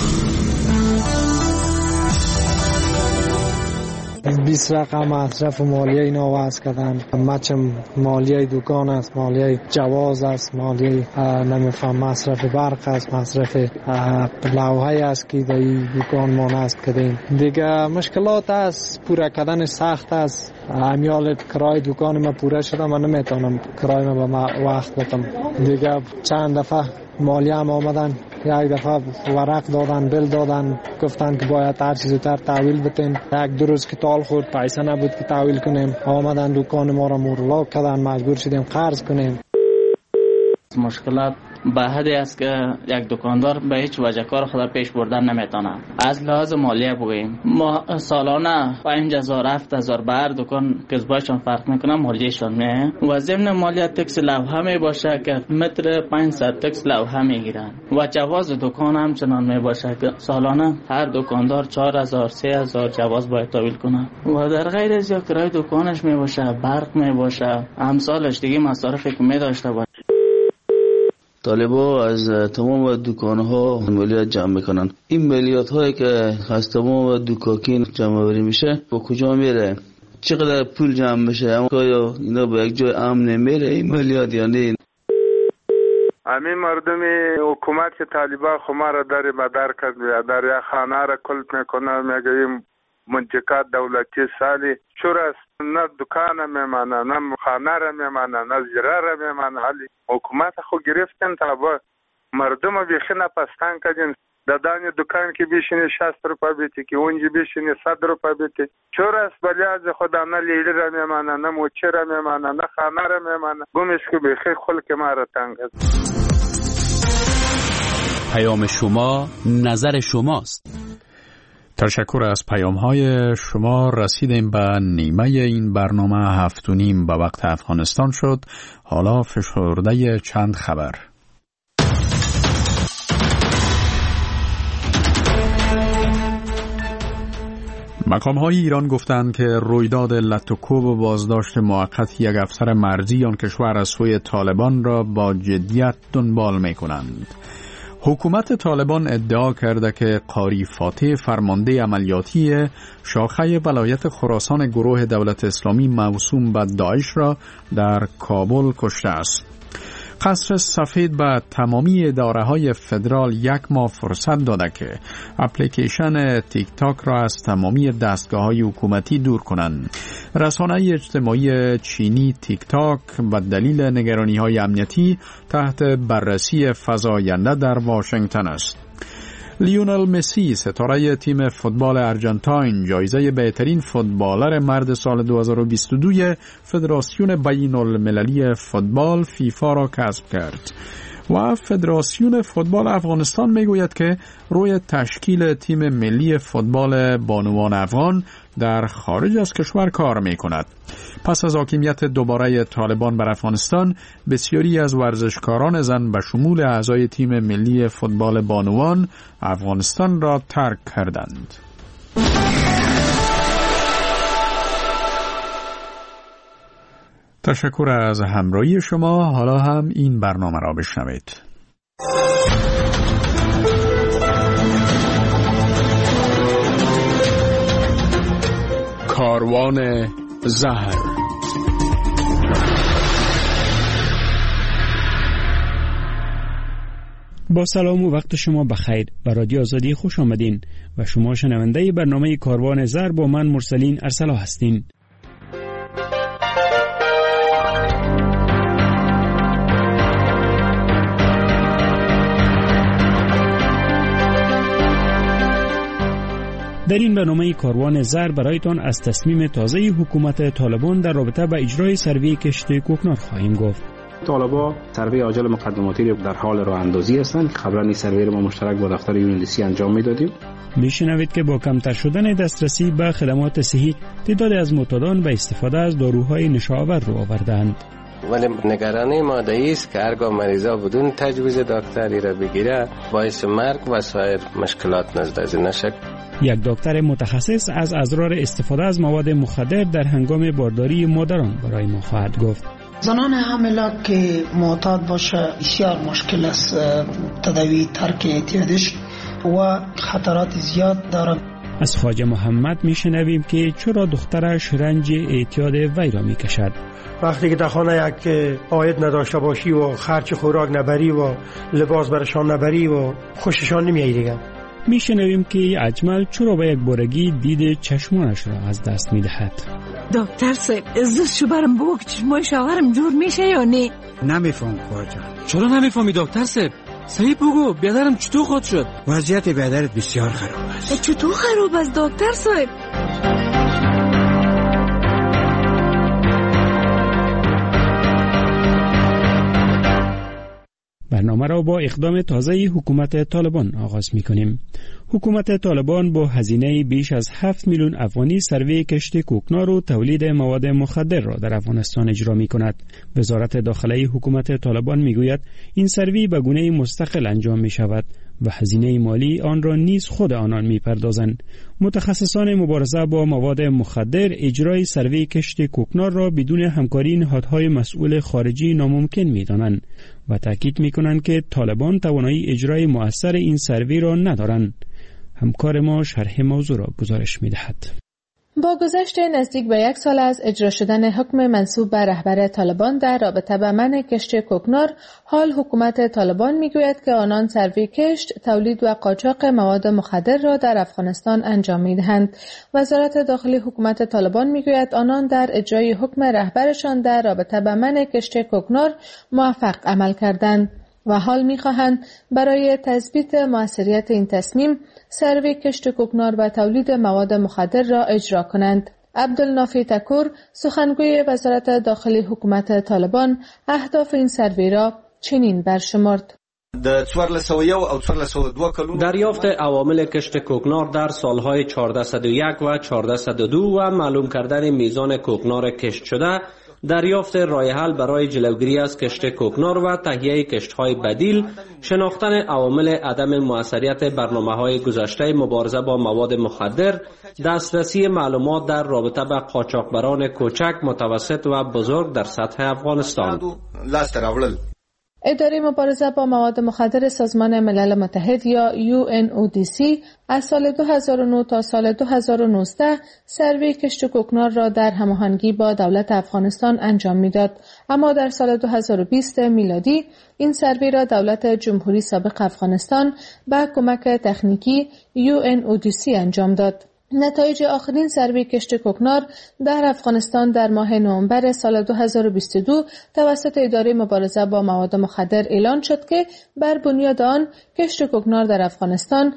Speaker 18: 20 رقم مصرف مالیه اینا وضع کردن، مچم مالیه دکان است، مالیه جواز است، مالیه نمیفهم مصرف برق است، مصرف لوحه است که در دکان ما نصب کردیم. دیگه مشکلات است، پوره کردن سخت است. امیال کرای دکان ما پوره شده، من نمیتونم کرای ما به وقت بدم. دیگه چند دفعه مالیه هم آمدن، یک دفعه ورق دادن، بل دادن، گفتن که باید هر چیز زودتر تحویل بتین. یک دو روز که تال خورد، پیسه نبود که تحویل کنیم، آمدن دکان ما را مورلاک کردن، مجبور شدیم قرض کنیم.
Speaker 19: مشکلات به حدی است که یک دکاندار به هیچ وجه کار خود پیش بردن نمیتونه. از لحاظ مالیه بگوییم، ما سالانه 5,000 7,000 به هر دکان کسبایشان فرق میکنه، مالیهشان میه و ضمن مالیه تکس لوحه می باشه که متر 500 تکس لوحه میگیرن و جواز دکان هم چنان می باشه که سالانه هر دکاندار 4,000 3,000 جواز باید تحویل کنه و در غیر از یا کرای دکانش می باشه، برق می باشه، امثالش دیگه مصارفی که می داشته باشه.
Speaker 20: طالبا از تمام دکان‌ها مالیات جمع میکنن. این مالیات هایی که از تمام دکاکین جمع آوری میشه با کجا میره؟ چقدر پول جمع بشه، اما آیا اینا به یک جای امن میره این مالیات یا نه؟
Speaker 21: همین مردم حکومت که طالبان خما را در مدار کرد و در یک خانه را کلپ میکنه، میگه این منطقات دولتی سالی چور است، نه دکان میمانه، نه خانه را میمانه، نه زیره را میمانه. حالی حکومت خو گرفتن تا با مردم بیخی نپستان کردن. دادان دکان که بیشینه 60 روپا بیتی که اونجی بیشینه 100 روپا بیتی. چور است بلی از خدا نه لیلی را میمانه، نه موچه را میمانه، نه خانه را میمانه. گمش که بیخی خلق ما را تنگ است.
Speaker 8: پیام شما نظر شماست.
Speaker 1: تشکر از پیام‌های شما. رسیدیم به نیمه این برنامه 7:30 به وقت افغانستان شد. حالا فشرده چند خبر. مقام‌های ایران گفتند که رویداد لطوکوب و بازداشت موقت یک افسر مرزی آن کشور از سوی طالبان را با جدیت دنبال می‌کنند. حکومت طالبان ادعا کرده که قاری فاتح فرمانده عملیاتی شاخه ولایت خراسان گروه دولت اسلامی موسوم به داعش را در کابل کشته است. قصر سفید به تمامی اداره‌های فدرال 1 ماه فرصت داده که اپلیکیشن تیک تاک را از تمامی دستگاه‌های حکومتی دور کنند. رسانه اجتماعی چینی تیک تاک به دلیل نگرانی‌های امنیتی تحت بررسی فزاینده در واشنگتن است. لیونل مسی ستاره تیم فوتبال ارجنتاین جایزه بهترین فوتبالر مرد سال 2022 فدراسیون بین المللی فوتبال فیفا را کسب کرد و فدراسیون فوتبال افغانستان میگوید که روی تشکیل تیم ملی فوتبال بانوان افغان در خارج از کشور کار میکند. پس از حاکمیت دوباره طالبان بر افغانستان، بسیاری از ورزشکاران زن به شمول اعضای تیم ملی فوتبال بانوان افغانستان را ترک کردند. تشکر از همراهی شما. حالا هم این برنامه را بشنوید. کاروان زهر.
Speaker 22: با سلام و وقت شما بخیر. به رادیو آزادی خوش آمدین و شما شنونده برنامه کاروان زهر با من مرسلین ارسلا هستین. در این برنامه کاروان زر برایتان از تصمیم تازه حکومت طالبان در رابطه با اجرای سروی کشت کوکنار خواهیم گفت.
Speaker 23: طالبان سروی عاجل مقدماتی در حال راه اندازی هستند که قبلا این سروی را ما مشترک با دفتر UNDC انجام میدادیم.
Speaker 22: میشنوید که با کمتر شدن دسترسی به خدمات صحی تعداد از معتادان به استفاده از داروهای نشاور رو آوردند.
Speaker 24: ولی نگرانی ماده است که هرگاه مریضا بدون تجویز دکتری را بگیره باعث مرگ و سایر مشکلات نزد از نشد.
Speaker 22: یک دکتر متخصص از اضرار استفاده از مواد مخدر در هنگام بارداری مادران برای ما خواهد گفت.
Speaker 25: زنان حامله که معتاد باشه بسیار مشکل است تداوی ترک اعتیادش و خطرات زیاد دارد.
Speaker 22: از خواجه محمد میشنویم که چرا دخترش رنج اعتیاد وی را میکشد.
Speaker 26: وقتی که در خانه یک عاید نداشته باشی و خرج خوراک نبری و لباس برشان نبری و خوششان نمیایی دیگه.
Speaker 22: میشنویم که اجمل چرا به یک بارگی دید چشمانش را از دست میدهد.
Speaker 27: دکتر صاحب زود شو برم بگو که چشمای شوهرم جور میشه یا نه؟
Speaker 28: نمیفهم خواجه.
Speaker 27: چرا نمیفهمی دکتر صاحب؟ صحیح بگو بیادرم چطور خود شد؟
Speaker 28: وضعیت بیادرت بسیار خراب است.
Speaker 27: چطور خراب است دکتر صاحب؟
Speaker 22: برنامه را با اقدام تازه حکومت طالبان آغاز می‌کنیم. حکومت طالبان با هزینه بیش از 7 میلیون افغانی سروی کشت کوکنار و تولید مواد مخدر را در افغانستان اجرا می‌کند. وزارت داخله حکومت طالبان می‌گوید این سروی به گونه مستقل انجام می‌شود و هزینه مالی آن را نیز خود آنان می‌پردازند. متخصصان مبارزه با مواد مخدر اجرای سروی کشت کوکنار را بدون همکاری نهادهای مسئول خارجی ناممکن می‌دانند و تاکید می‌کنند که طالبان توانایی اجرای مؤثر این سروی را ندارند. همکار ما شرح موضوع را گزارش می‌دهد.
Speaker 2: با گذشت نزدیک به 1 سال از اجرا شدن حکم منسوب به رهبر طالبان در رابطه با منع کشت کوکنار، حال حکومت طالبان میگوید که آنان سروی کشت، تولید و قاچاق مواد مخدر را در افغانستان انجام میدهند. وزارت داخلی حکومت طالبان میگوید آنان در اجرای حکم رهبرشان در رابطه با منع کشت کوکنار موفق عمل کردند و حال می‌خواهند برای تثبیت موثریت این تصمیم سروی کشت کوکنار و تولید مواد مخدر را اجرا کنند. عبدالنافی تکور، سخنگوی وزارت داخلی حکومت طالبان، اهداف این سروی را چنین برشمرد:
Speaker 3: دریافت عوامل کشت کوکنار در سالهای 1401 و 1402 و معلوم کردن میزان کوکنار کشت شده، دریافت راه حل برای جلوگیری از کشت کوکنار و تهیه کشت‌های بدیل، شناختن عوامل عدم موثریت برنامه‌های گذشته مبارزه با مواد مخدر، دسترسی معلومات در رابطه با قاچاقبران کوچک، متوسط و بزرگ در سطح افغانستان.
Speaker 2: اداره مبارزه با مواد مخدر سازمان ملل متحد یا UNODC از سال 2009 تا سال 2019 سروی کشت کوکنار را در هماهنگی با دولت افغانستان انجام میداد، اما در سال 2020 میلادی این سروی را دولت جمهوری سابق افغانستان با کمک تکنیکی UNODC انجام داد. نتایج آخرین سروی کشت کوکنار در افغانستان در ماه نوامبر سال 2022 توسط اداره مبارزه با مواد مخدر اعلان شد که بر بنیاد آن کشت کوکنار در افغانستان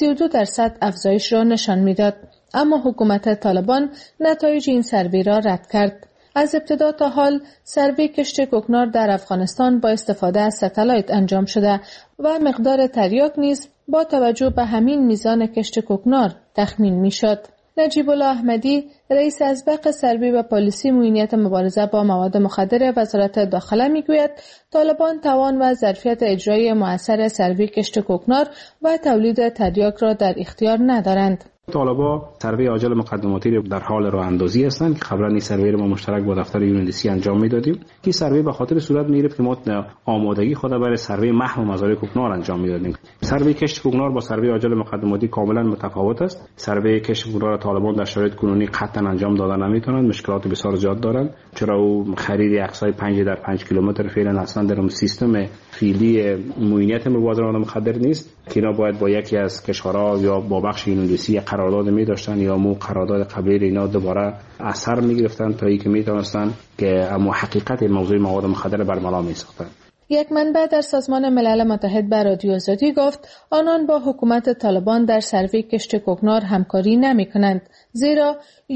Speaker 2: 32% افزایش را نشان میداد، اما حکومت طالبان نتایج این سروی را رد کرد. از ابتدا تا حال سروی کشت کوکنار در افغانستان با استفاده از ستلایت انجام شده و مقدار تریاک نیز با توجه به همین میزان کشت کوکنار تخمین میشد. نجیب الله احمدی، رئیس اسبق سروی و پالیسی معینیت مبارزه با مواد مخدر وزارت داخله میگوید طالبان توان و ظرفیت اجرای مؤثر سروی کشت کوکنار و تولید تریاک را در اختیار ندارند.
Speaker 23: طالبا سروی عاجل مقدماتی رو در حال راه اندازی هستند که قبلا این سروی رو ما مشترک با دفتر UNODC انجام میدادیم که سروی به خاطر صورت میگرفت که ما آمادگی خود برای سروی محو مزارع کوکنار انجام میدادیم. سروی کشت کوکنار با سروی عاجل مقدماتی کاملا متفاوت است. سروی کشت کوکنار طالبان در شرایط کنونی قطعا انجام دادن نمیتونند، مشکلات بسیار زیاد دارند، چرا او خرید اقصای 5 در 5 کیلومتر فعلا اصلا در سیستم فیلی معینیت مبارزه با مواد مخدر نیست که اینا باید با یکی از کشورها یا با بخش UNODC قرارداد می داشتن یا مو قرارداد قبلی اینا دوباره اثر می گرفتن تا اینکه می توانستن که اما حقیقت موضوع مواد مخدر برملا می ساختن.
Speaker 2: یک منبع در سازمان ملل متحد به رادیو آزادی گفت آنان با حکومت طالبان در سروی کشت کوکنار همکاری نمی کنند، زیرا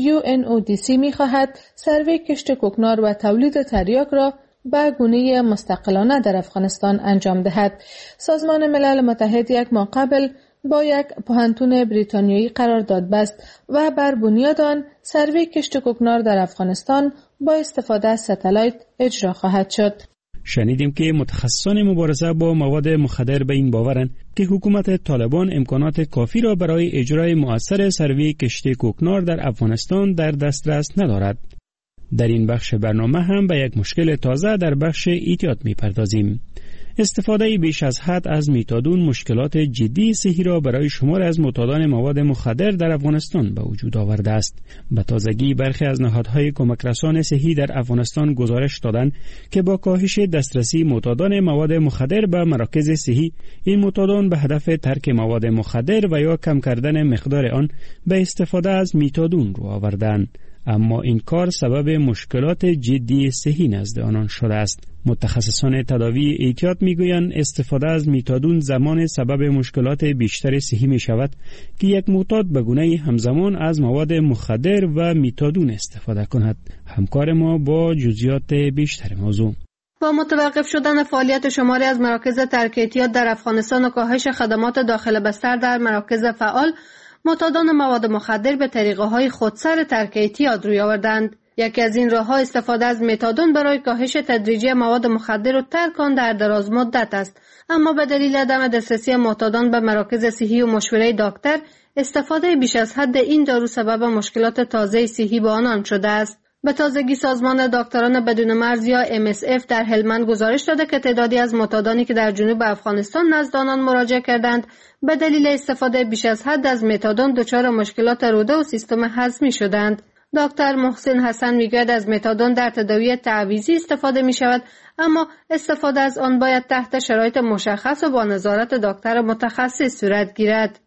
Speaker 2: UNODC می خواهد سروی کشت کوکنار و تولید تریاک را به گونه مستقلانه در افغانستان انجام دهد. سازمان ملل متحد یک ماه قبل با یک پوهنتون بریتانیایی قرارداد بست و بر بنیاد آن سروی کشت کوکنار در افغانستان با استفاده از ستلایت اجرا خواهد شد.
Speaker 22: شنیدیم که متخصصان مبارزه با مواد مخدر به این باورند که حکومت طالبان امکانات کافی را برای اجرای مؤثر سروی کشت کوکنار در افغانستان در دسترس ندارد. در این بخش برنامه هم به یک مشکل تازه در بخش ایتیاد می‌پردازیم. استفاده بیش از حد از میتادون مشکلات جدی صحی را برای شمار از معتادان مواد مخدر در افغانستان به وجود آورده است. به تازگی برخی از نهادهای کمک رسان صحی در افغانستان گزارش دادند که با کاهش دسترسی معتادان مواد مخدر به مراکز صحی، این معتادان به هدف ترک مواد مخدر و یا کم کردن مقدار آن به استفاده از میتادون رو آوردند. اما این کار سبب مشکلات جدی صحی نزد آنان شده است. متخصصان تداوی احتیاط میگویند استفاده از میتادون زمان سبب مشکلات بیشتر صحی می شود که یک معتاد به گونه همزمان از مواد مخدر و میتادون استفاده کند. همکار ما با جزئیات بیشتر موضوع.
Speaker 6: با متوقف شدن فعالیت شماری از مراکز ترک اعتیاد در افغانستان و کاهش خدمات داخل بستر در مراکز فعال، معتادان مواد مخدر به طریقه‌های خودسر ترک اعتیاد روی آوردند. یکی از این راه‌ها استفاده از متادون برای کاهش تدریجی مواد مخدر و ترک آن در دراز مدت است، اما به دلیل عدم دسترسی معتادان به مراکز صحی و مشوره دکتر، استفاده بیش از حد این دارو سبب مشکلات تازه صحی به آنان شده است. به تازگی سازمان دکتران بدون مرز یا MSF در هلمند گزارش داده که تعدادی از معتادانی که در جنوب افغانستان نزد آنان مراجعه کردند به دلیل استفاده بیش از حد از متادون دچار مشکلات روده و سیستم هضمی شدند. دکتر محسن حسن میگوید از متادون در تداوی تعویضی استفاده می شود، اما استفاده از آن باید تحت شرایط مشخص و با نظارت دکتر متخصص صورت گیرد.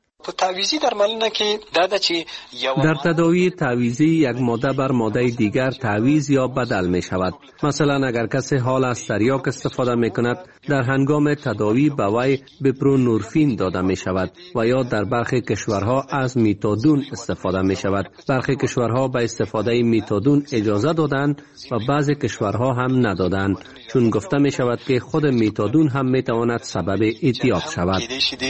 Speaker 3: در تداوی تعویضی یک ماده بر ماده دیگر تعویض یا بدل می شود. مثلا اگر کسی حال از تریاک استفاده می کند، در هنگام تداوی به وی بپرونورفین داده می شود و یا در برخی کشورها از میتادون استفاده می شود. برخی کشورها به استفاده میتادون اجازه دادند و بعضی کشورها هم ندادند، چون گفته می شود که خود میتادون هم می تواند سبب اعتیاد شود.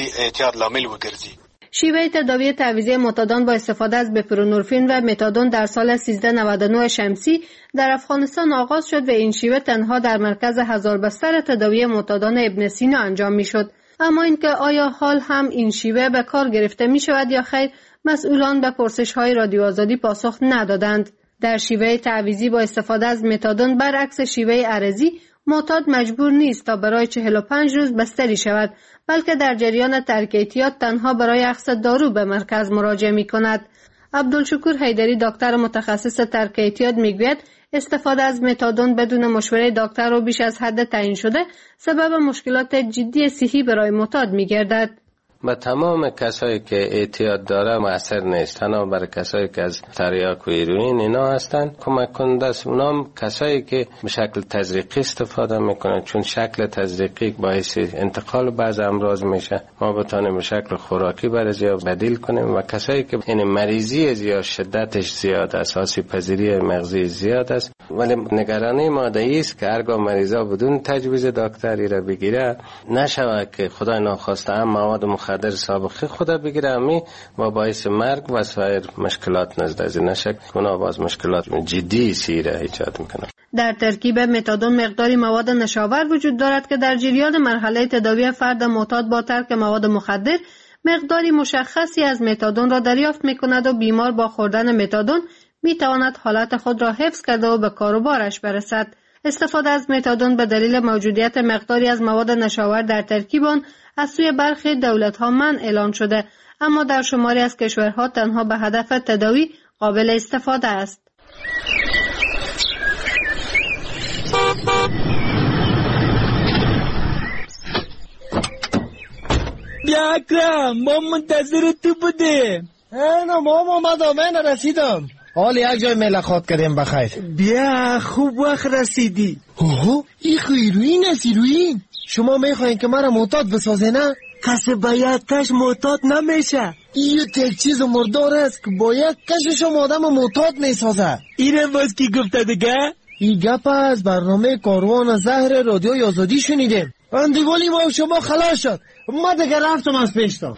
Speaker 6: شیوه تداوی تعویضی معتادان با استفاده از بپرونورفین و متادون در سال 1399 شمسی در افغانستان آغاز شد و این شیوه تنها در مرکز 1000 بستر تداوی معتادان ابن سینا انجام می شد. اما اینکه آیا حال هم این شیوه به کار گرفته می شود یا خیر، مسئولان به پرسش های رادیو آزادی پاسخ ندادند. در شیوه تعویضی با استفاده از متادون برعکس شیوه عرضی، معتاد مجبور نیست تا برای 45 روز بستری شود، بلکه در جریان ترک اعتیاد تنها برای اخذ دارو به مرکز مراجعه می کند. عبدالشکور حیدری دکتر متخصص ترک اعتیاد میگوید استفاده از متادون بدون مشوره دکتر و بیش از حد تعیین شده سبب مشکلات جدی صحی برای معتاد میگردد.
Speaker 24: به تمام کسایی که اعتیاد داره مؤثر نیست، تنها برای کسایی که از تریاک و هیروئین اینا هستن کمک کننده است. اونام کسایی که به شکل تزریقی استفاده میکنن، چون شکل تزریقی باعث انتقال بعض امراض میشه، ما بتونیم به شکل خوراکی برای یا بدیل کنیم. و کسایی که این مریضی زیاد شدتش زیاد است، آسیب پذیری مغزی زیاد است، ولی نگرانی ماده‌ای است که هرگاه مریضا بدون تجویز دکتری را بگیره نشود که خدای ناخواسته هم مواد مخدر سابقه خدا بگیره امی و باعث مرگ و سایر مشکلات نزد از نشک اونا باز مشکلات جدی سیره ایجاد میکنه.
Speaker 6: در ترکیب متادون مقداری مواد نشاور وجود دارد که در جریان مرحله تداوی فرد معتاد با ترک مواد مخدر مقداری مشخصی از متادون را دریافت میکند و بیمار با خوردن متادون میتواند حالت خود را حفظ کرده و به کار و بارش برسد. استفاده از متادون به دلیل موجودیت مقداری از مواد نشاور در ترکیب آن از سوی برخی دولت‌ها منع اعلان شده، اما در شماری از کشورها تنها به هدف تداوی قابل استفاده است.
Speaker 4: بیا اکرم، ما منتظر تو بودیم.
Speaker 7: نه ما من رسیدم. حال یک جای ملاقات کردیم بخیر.
Speaker 4: بیا خوب وقت رسیدی.
Speaker 7: اوه این هیروئین است. هیروئین شما میخواین که مرا معتاد بسازه نه؟
Speaker 4: کسی باید کش معتاد نمیشه.
Speaker 7: این یک چیز مردار است که باید کشش آدم معتاد میسازه.
Speaker 4: اینه باز کی گفته دیگه؟
Speaker 7: این گپ از برنامه کاروان زهر رادیو آزادی شنیدیم. اندیوالی ما شما خلاص شد. ما دیگه رفتم از پیشتا.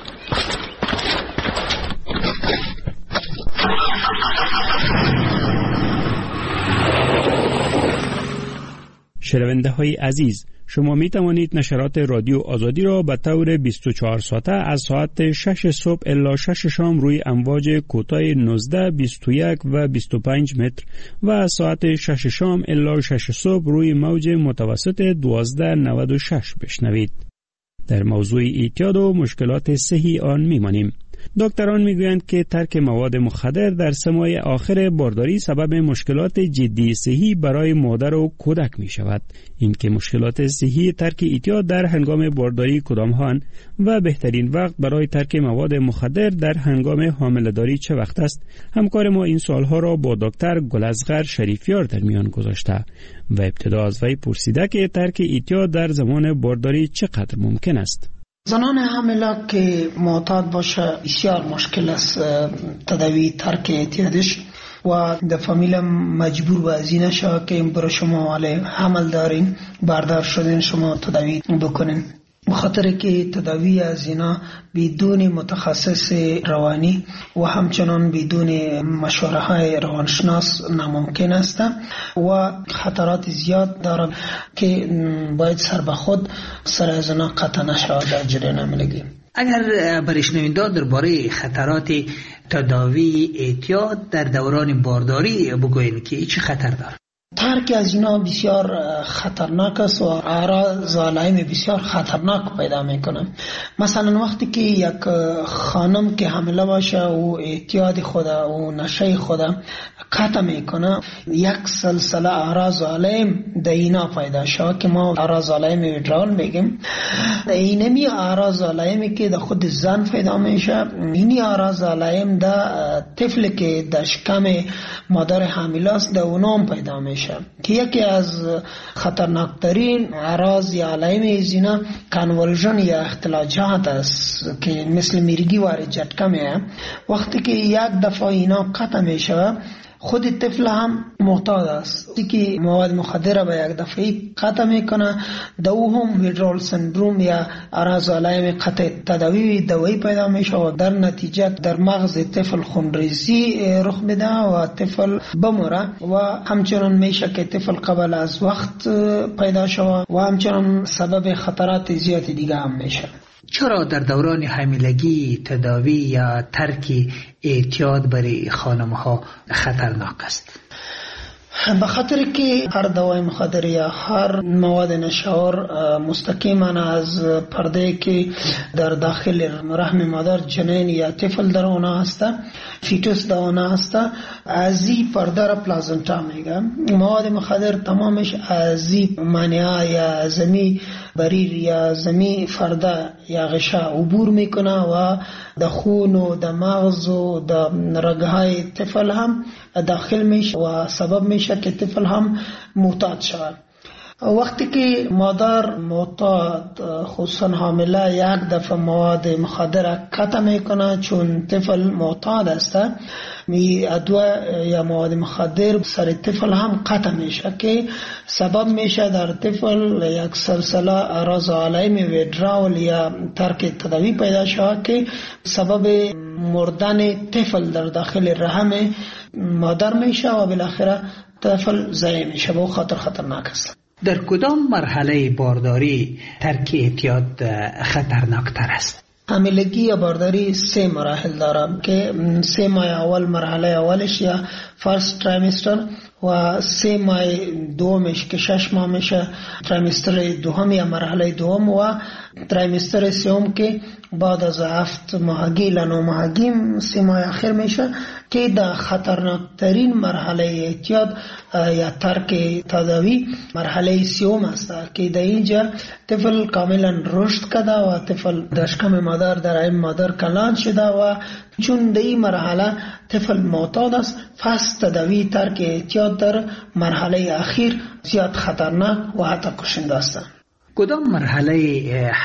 Speaker 22: شنونده های عزیز، شما می توانید نشرات رادیو آزادی را به طور 24 ساعته از ساعت 6 صبح الی 6 شام روی امواج کوتاه 19، 21 و 25 متر و از ساعت 6 شام الی 6 صبح روی موج متوسط 1296 بشنوید. در موضوع اعتیاد و مشکلات صحی آن میمانیم. دکتران میگویند که ترک مواد مخدر در 3 ماه آخر بارداری سبب مشکلات جدی صحی برای مادر و کودک می شود. این که مشکلات صحی ترک اعتیاد در هنگام بارداری کدام هان و بهترین وقت برای ترک مواد مخدر در هنگام حامله‌داری چه وقت است؟ همکار ما این سوالها را با دکتر گلازغر شریفیار در میان گذاشته و ابتدا از وی پرسیده که ترک اعتیاد در زمان بارداری چقدر ممکن است.
Speaker 25: زنان حامله که معتاد باشه بسیار مشکل است تداوی ترک اعتیادش و در فامیل مجبور به از این نشه که برای شما ولی حمل دارین بردار شدین شما تداوی بکنین، بخاطر که تداوی از اینا بدون متخصص روانی و همچنان بدون مشوره های روانشناس ناممکن است و خطرات زیاد دارد که باید سر به خود سر از اینا قطع نشود در جریان عملگی.
Speaker 9: اگر برای شنونده درباره خطرات
Speaker 5: تداوی اعتیاد در دوران بارداری بگوین که چه خطر داره؟
Speaker 25: ترک از اینا بسیار خطرناک است و اعراض علائم بسیار خطرناک پیدا میکنه. مثلا وقتی که یک خانم که حامله باشه و اعتیاد خدا و نشه خدا قطع میکنه، یک سلسله اعراض علائم در اینا پیدا شد که ما اعراض علائم ویدرال میگیم. اینمی اعراض علائمی که در خود زن پیدا میشه، اینی اعراض علائم در طفل که در شکم مادر حامله است در اونام پیدا میشه که یکی از خطرناکترین اعراض یا علائم زینا کانولژن یا اختلاجات است که مثل میرگی وارد جټکه میه. وقتی که یک دفعه اینا قطع میشه، خود طفل هم محتاج است که مواد مخدر به یک دفعه قطع میکنه. دو هم ویدرال سندروم یا اعراض علائم قطع تداوی دوایی پیدا میشه و در نتیجه در مغز طفل خونریزی رخ بده و طفل بمره و همچنان میشه که طفل قبل از وقت پیدا شود و همچنان سبب خطرات زیادی دیگه هم میشه.
Speaker 5: چرا در دوران حاملگی تداوی یا ترک اعتیاد برای خانم ها خطرناک است؟
Speaker 25: به خاطر که هر دوای مخدر یا هر مواد نشاور مستقیما از پرده که در داخل رحم مادر جنین یا طفل در اونا هست، فیتوس در اونا هست، از این پرده را پلازنتا میگه. مواد مخدر تمامش از این مانعه یا زمین بریر یا زمین فرده یا غشا عبور میکنه و در خون و در مغز و در رگهای طفل هم داخل میشه و سبب میشه که طفل هم معتاد شود. وقتی که مادر معتاد خصوصا حامله یک دفعه مواد مخدر قطع میکنه، چون طفل معتاد است، می ادویه یا مواد مخدر سر طفل هم قطع میشه که سبب میشه در طفل یک سلسله اعراض علائم ویدرال یا ترک تداوی پیدا شود که سبب مردن طفل در داخل رحم مادر میشه و بالاخره طفل ضایع میشه و خطرناک است.
Speaker 5: در کدام مرحله بارداری ترک اعتیاد خطرناک تر است؟
Speaker 25: حاملگی یا بارداری 3 مراحل داره که 3 ماه اول مرحله اولش یا فرست ترایمستر و 3 ماه دومش که 6 ماه میشه ترایمستر دوم یا مرحله دوم و ترایمستر سوم که بعد از 7 ماهگی ل 9 ماهگی 3 ماه آخر میشه که در خطرناک ترین مرحله اعتیاد یا ترک تداوی مرحله سوم است که در اینجا طفل کاملا رشد کرده و طفل در شکم مادر در این مادر کلان شده و چون در این مرحله طفل معتاد است، پس تداوی ترک اعتیاد در مرحله اخیر زیاد خطرناک و حتی کشنده است.
Speaker 5: کدام مرحله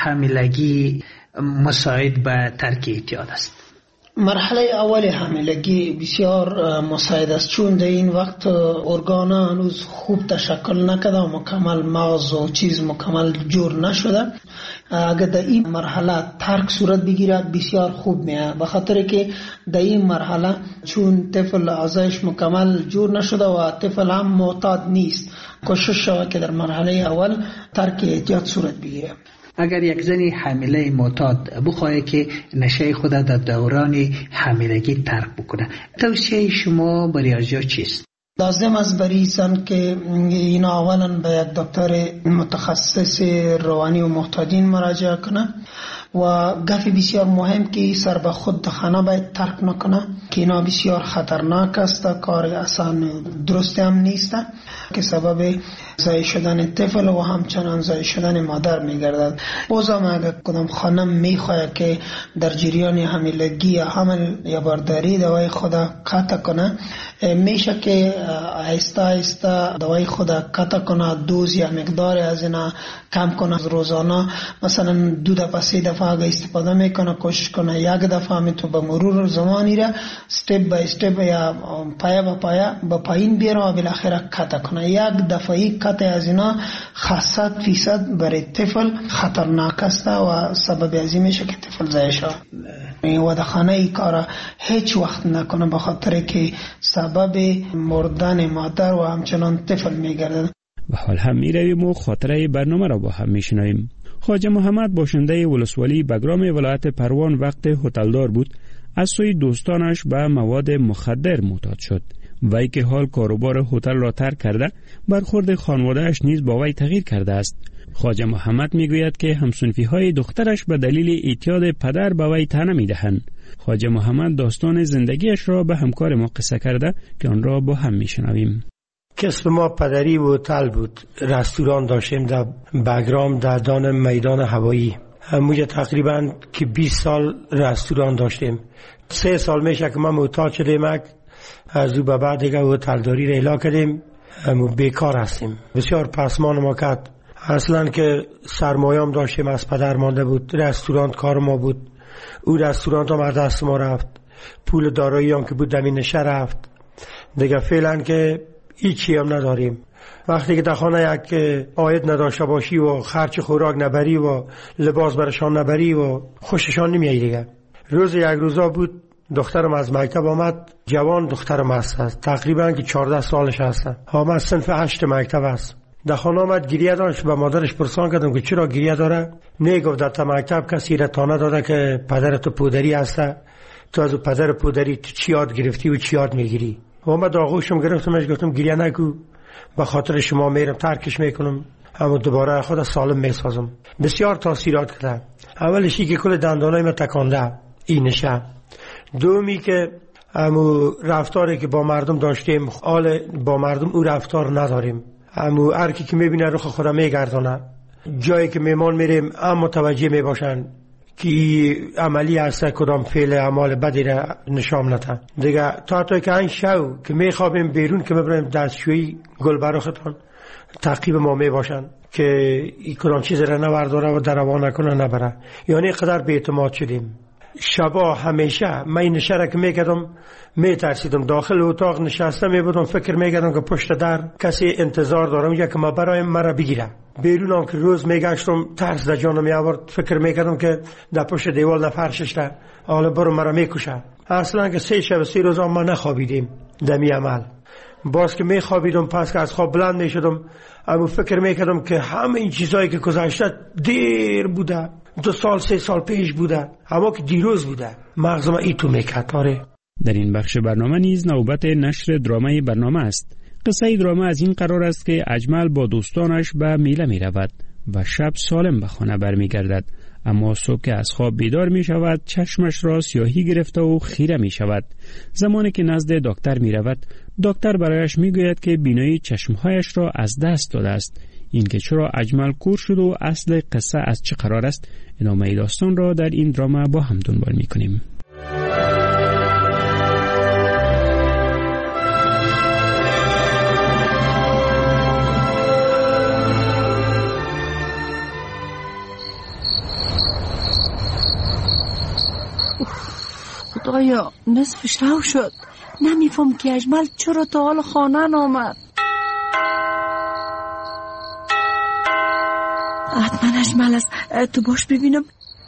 Speaker 5: حاملگی مساعد به ترک اعتیاد است؟
Speaker 25: مرحله اول حاملگی بسیار مساعد است، چون در این وقت ارگان هنوز خوب تشکل نکرده و مکمل مغز و چیز مکمل جور نشده. اگر در این مرحله ترک صورت بگیره بسیار خوب میه، به خاطر که در این مرحله چون طفل اعضایش مکمل جور نشده و طفل هم معتاد نیست، کوشش شود که در مرحله اول ترک اعتیاد صورت بگیره.
Speaker 5: اگر یک زنی حامله معتاد بخواهی که نشه خود در دوران حاملگی ترک بکنه، توصیه شما برای آنها چیست؟
Speaker 25: لازم است برای زن که اینا اولا به یک دکتر متخصص روانی و معتادین مراجعه کنه و گفی بسیار مهم که سر به خود خانه باید ترک نکنه که اینا بسیار خطرناک است، کار آسان درست هم نیست که سبب ضایع شدن طفل و همچنان ضایع شدن مادر میگردد. بازم اگر کدام خانم میخواد که در جریان حاملگی یا حمل یا بارداری دوای خدا قطع کنه، میشه که آهسته آهسته دوای خدا قطع کنه، دوز یا مقدار از اینا کم کنه روزانه. مثلا 2 دفعه 3 دفعه اگه استفاده میکنه کوشش کنه یک دفعه میتونه به مرور زمانی را استپ بای استپ یا پایه به پایه به پایین بیاره و بالاخره قطع کنه. یک دفعه قطع از اینا 100% برای طفل خطرناک است و سبب ازی میشه که طفل ضایع شود. و در خانه ای کار هیچ وقت نکنه، به خاطر که سبب مردن مادر و همچنان طفل میگردد.
Speaker 22: و حال هم میرویم و خاطره برنامه را با هم میشنویم. خواجه محمد باشنده ولسوالی بگرام ولایت پروان وقت هتلدار بود از سوی دوستانش به مواد مخدر معتاد شد. وی که حال کاروبار هتل را ترک کرده، برخورد خانواده‌اش نیز با وی تغییر کرده است. خواجه محمد میگوید که همسنفی های دخترش به دلیل اعتیاد پدر به وی طعنه میدهند. خواجه محمد داستان زندگیش را به همکار ما قصه کرده که آن را با هم میشنویم.
Speaker 26: کسب ما پدری و هتل بود. رستوران داشتیم در بگرام در دان میدان هوایی. همونجا تقریبا که 20 سال رستوران داشتیم. 3 سال میشه که ما معتاد شدیم. از او به بعد دیگه هتلداری را اعلام کردیم. بیکار هستیم. بسیار پسمان ما کرد. اصلا که سرمایه‌ام داشتیم از پدر مانده بود. رستوران کار ما بود. او رستوران هم از دست ما رفت. پول دارایی هم که بود دمین نشه رفت. دیگه فعلا که هیچی هم نداریم. وقتی که در خانه یک عاید نداشته باشی و خرچ خوراک نبری و لباس برشان نبری و خوششان نمیایی دیگه. روز یک روزا بود دخترم از مکتب آمد. جوان دخترم است. تقریبا که 14 سالش هست. آمد صنف 8 مکتب است. در خانه آمد گریه داشت. به مادرش پرسان کردم که چرا گریه داره. نه گفت در تا مکتب کسی را تانه داده که پدر تو پودری هست. تو از پدر پودری تو چی یاد گرفتی و چی یاد میگیری. آمد آغوشم گرفتمش گفتم گریه نکو، به خاطر شما میرم ترکش میکنم، اما دوباره خود سالم میسازم. بسیار تاثیرات کرده. اولشی که کل دندانای ما تکانده این نشه. دومی که امو رفتاری که با مردم داشتیم حال با مردم او رفتار نداریم. امو هر کی که میبینه رخ خدا میگردانه. جایی که میمان میریم اما متوجه میباشن که عملی هست کدام فعل اعمال بدی را نشان نده. دیگه تا که این شو که میخوابیم بیرون که میبریم دستشویی گل براختان تعقیب ما میباشن که این کدام چیز را نورداره و دروا نکنه نبره. یعنی قدر بی‌اعتماد شدیم. شبا همیشه من این نشه را که میکردم میترسیدم. داخل اتاق نشسته میبودم فکر میکردم که پشت در کسی انتظار دارم یا که ما برایم مرا بگیره. بیرونم که روز میگشتم ترس در جانم میآورد. فکر میکردم که در پشت دیوال نفرشش ده حالا برو مرا میکشه. اصلا که 3 شب 3 روز ما نخوابیدیم دمی عمل. باز که میخوابیدم پس که از خواب بلند میشدم اما فکر میکردم که همه این چیزایی که گذشته دیر بوده، 2 سال 3 سال پیش بوده، اما که دیروز بوده. مغزم ایتو میکرد.
Speaker 22: در این بخش برنامه نیز نوبت نشر درامه برنامه است. قصه درامه از این قرار است که اجمل با دوستانش به میله می رود و شب سالم به خانه برمی گردد، اما صبح که از خواب بیدار می شود چشمش را سیاهی گرفته و خیره می شود. زمانی که نزد دکتر می رود دکتر برایش می گوید که بینایی چشمهایش را از دست داده است. این که چرا اجمل کور شد و اصل قصه از چه قرار است، ادامه داستان را در این درامه با هم دنبال می کنیم.
Speaker 27: خدایا نصفش رو شد. نمیفهم که اجمل چرا تا حال خانه نامد. حتما اجمل است. تو باش ببینم.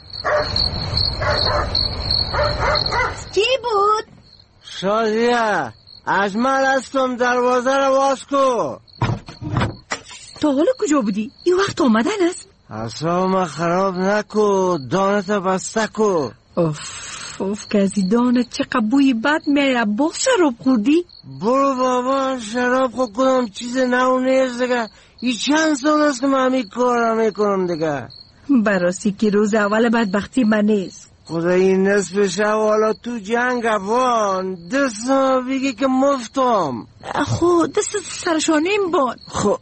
Speaker 9: چی بود؟
Speaker 7: شادیه اجمل هستم، دروازه رو باز کو.
Speaker 27: تا حالا کجا بودی؟ این وقت آمدن است.
Speaker 7: اصلا خراب نکو، دانت بسته کو.
Speaker 27: اوف که از این دانت چه قبوی بد میره. باز شراب خوردی؟
Speaker 7: برو بابا شراب خود کدام چیز نو نیست دیگه. این چند سال است که من همین کار میکنم دیگه.
Speaker 27: براستی که روز اول بدبختی من نیست.
Speaker 7: خدا این نصف شب حالا تو جنگ افغان دست بگی که مفتم.
Speaker 27: خب دست سرشانیم بان.
Speaker 7: خب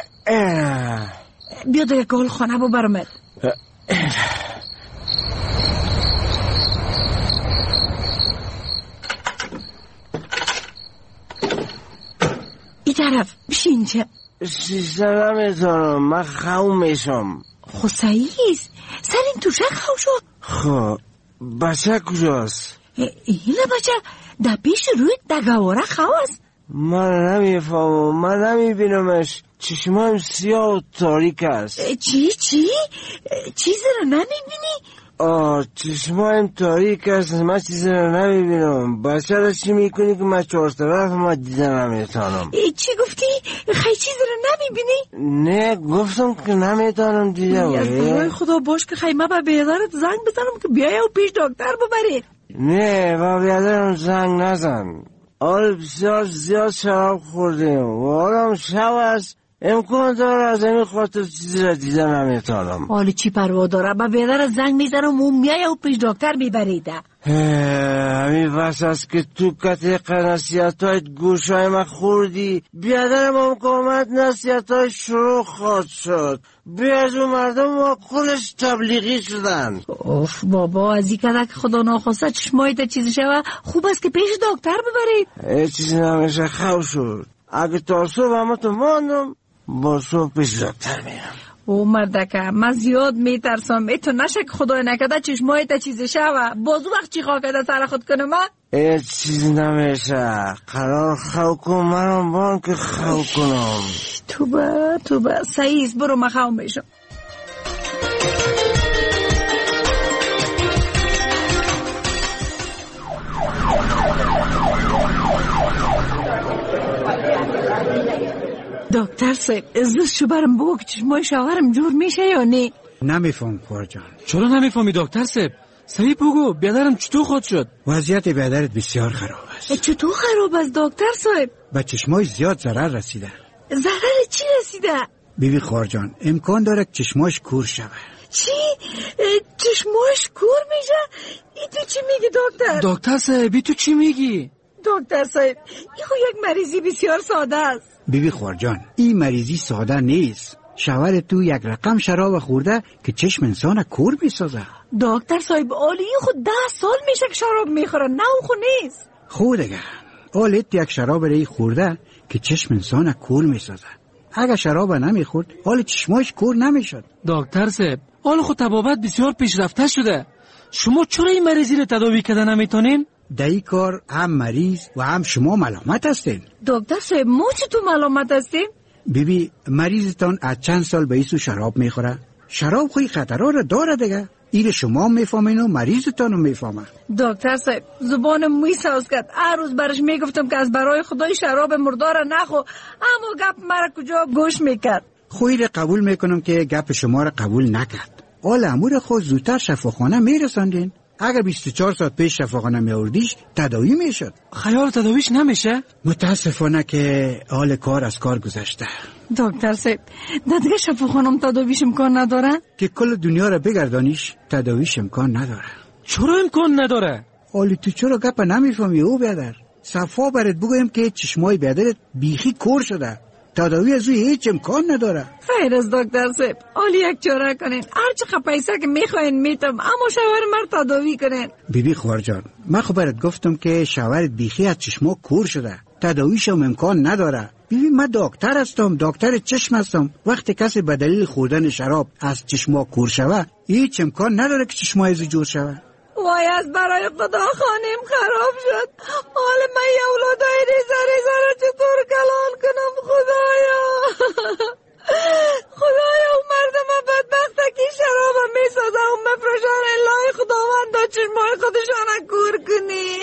Speaker 27: بیا دیگه گل خانه با برمد. این طرف بشین. چه
Speaker 7: شیسته نمیتونم، من خواه میشم.
Speaker 27: خب صحیحیست، سر این توشه خواه شد.
Speaker 7: خب بچه کجاست؟
Speaker 27: اینه بچه در پیش روی دگواره خواه است.
Speaker 7: من نمیفهمم، من نمیبینمش. چشمایم سیاه و تاریک است.
Speaker 27: چی؟ چیزی رو نمیبینی؟
Speaker 7: چشمایم تاریک است، من چیزی رو نمیبینم. بچه رو چی میکنی که من 4 طرف ما دیده نمیتانم؟
Speaker 27: چی گفتی؟ خیلی چیزی رو نمیبینی؟
Speaker 7: نه گفتم که نمیتانم دیده.
Speaker 27: از برای خدا باش که خیلی من به بیدارت زنگ بزنم که بیایی و پیش دکتر ببرید.
Speaker 10: نه با بیادرم زنگ نزن. حال بسیار زیاد شراب خوردیم و حالم شب است، امکان داره از این خاطر چیزی را دیدم نمیتانم.
Speaker 27: حالا چی پروا داره؟ با بیادر زنگ میزنم و میای و پیش دکتر میبریده.
Speaker 10: همین بس است که تو کتیق نصیحتایت گوشای ما خوردی. بیادرم امکامت نصیحتای شروع خواهد شد. بیازو مردم ما کلش تبلیغی شدن.
Speaker 27: اوف بابا، از این کده که خدا ناخواسته چشمایت چیزی شوه، خوب است که پیش دکتر ببرید.
Speaker 10: چیزی نمیشه خواه شد. اگه تا صبح همه تو ماندم با صبح پیش دکتر میرم.
Speaker 27: او مردکه من زیاد میترسم. ای تو نشه که خدای نکده چشمایت چیزی شوه، بازو وقت چی خواه کده سر خود کنم من؟
Speaker 10: چیزی نمیشه. قرار خو کن منم بان که خو کنم.
Speaker 27: توبه سعیز برو من خو میشم. دکتر صاحب ازدست شو برم بگو که چشمای شوهرم جور میشه یا نه؟
Speaker 28: نمیفهم کار جان.
Speaker 11: چرا نمیفهمی دکتر صاحب؟ صحیح بگو بیادرم چطور خود شد؟
Speaker 28: وضعیت بیادرت بسیار خراب است.
Speaker 27: چطور خراب است دکتر صاحب؟
Speaker 28: به چشمای زیاد ضرر رسیده.
Speaker 27: ضرر چی رسیده؟
Speaker 28: بیبی خوار جان امکان داره که چشماش کور شوه.
Speaker 27: چی؟ چشماش کور میشه؟ ای تو چی میگی دکتر؟
Speaker 11: دکتر صاحب تو چی میگی؟
Speaker 27: دکتر صاحب این خو یک مریضی بسیار ساده است.
Speaker 28: بیبی خوار جان این مریضی ساده نیست. شوهر تو یک رقم شراب خورده که چشم انسان کور میسازه.
Speaker 27: دکتر صاحب اولی خود 10 سال میشه که شراب میخوره، نه اون خو نیست.
Speaker 28: خود دیگه اولت یک شراب ری خورده که چشم انسان کور میسازه. اگه شراب نمیخورد حال چشماش کور نمیشد.
Speaker 11: دکتر صاحب حال خود طبابت بسیار پیشرفته شده. شما چرا این مریضی رو تداوی کردن نمیتونین؟
Speaker 28: در این کار هم مریض و هم شما ملامت هستین.
Speaker 27: دکتر صاحب ما چطور ملامت هستیم؟
Speaker 28: بیبی مریضتان از چند سال به ایسو شراب میخوره. شراب خوی خطرها را داره دیگه. این شما میفهمین و مریضتان رو میفهمه.
Speaker 27: دکتر صاحب زبانم میساز کرد. هر روز برش میگفتم که از برای خدای شراب مردار نخو، اما گپ مرا کجا گوش میکرد.
Speaker 28: خوی را قبول میکنم که گپ شما را قبول نکرد. حال امور خود زودتر شفاخانه میرساندین. اگر 24 ساعت پیش شفاخانه میاوردیش تداوی میشد.
Speaker 11: خیال تداویش نمیشه؟
Speaker 28: متاسفانه که حال کار از کار گذشته.
Speaker 27: دکتر صاحب دیگه شفاخانم تداویش امکان نداره؟
Speaker 28: که کل دنیا را بگردانیش تداویش امکان نداره.
Speaker 11: چرا امکان نداره؟
Speaker 28: حالی تو چرا گپ نمیفهمی او بیادر؟ صفا برات بگویم که چشمای بیادرت بیخی کور شده. تداوی از اوی هیچ امکان نداره.
Speaker 27: خیر از دکتر صاحب حالی یک چاره کنین. هر چقدر پیسه که میخواین میتم، اما شوهر مرد تداوی کنین.
Speaker 28: بیبی خوار جان من خب برات گفتم که شوهرت بیخی از چشما کور شده. تداویشم امکان نداره. بیبی من دکتر هستم، دکتر چشم هستم. وقتی کسی به دلیل خوردن شراب از چشما کور شوه هیچ امکان نداره که چشمای از جور شوه.
Speaker 27: وای از برای خدا خانم خراب شد. حال من یه اولادای ریزه را چطور کلان کنم خدایا. خدایا اون مردم بدبخته که شراب میسازه و مفرشان الهی خداوند دا چشمای خودشان کور کنی.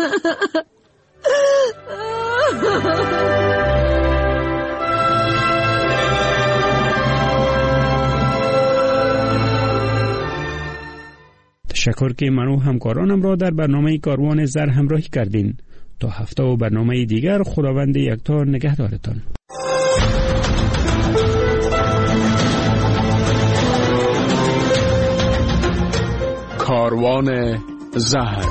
Speaker 22: تشکر که من و همکارانم را در برنامه کاروان زر همراهی کردین. تا هفته و برنامه دیگر خداوند یکتا نگهدارتان.
Speaker 1: کاروان زهر.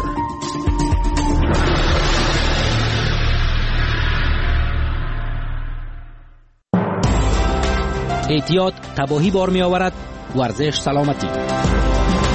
Speaker 12: احتیاط تباهی بار می آورد. ورزش سلامتی.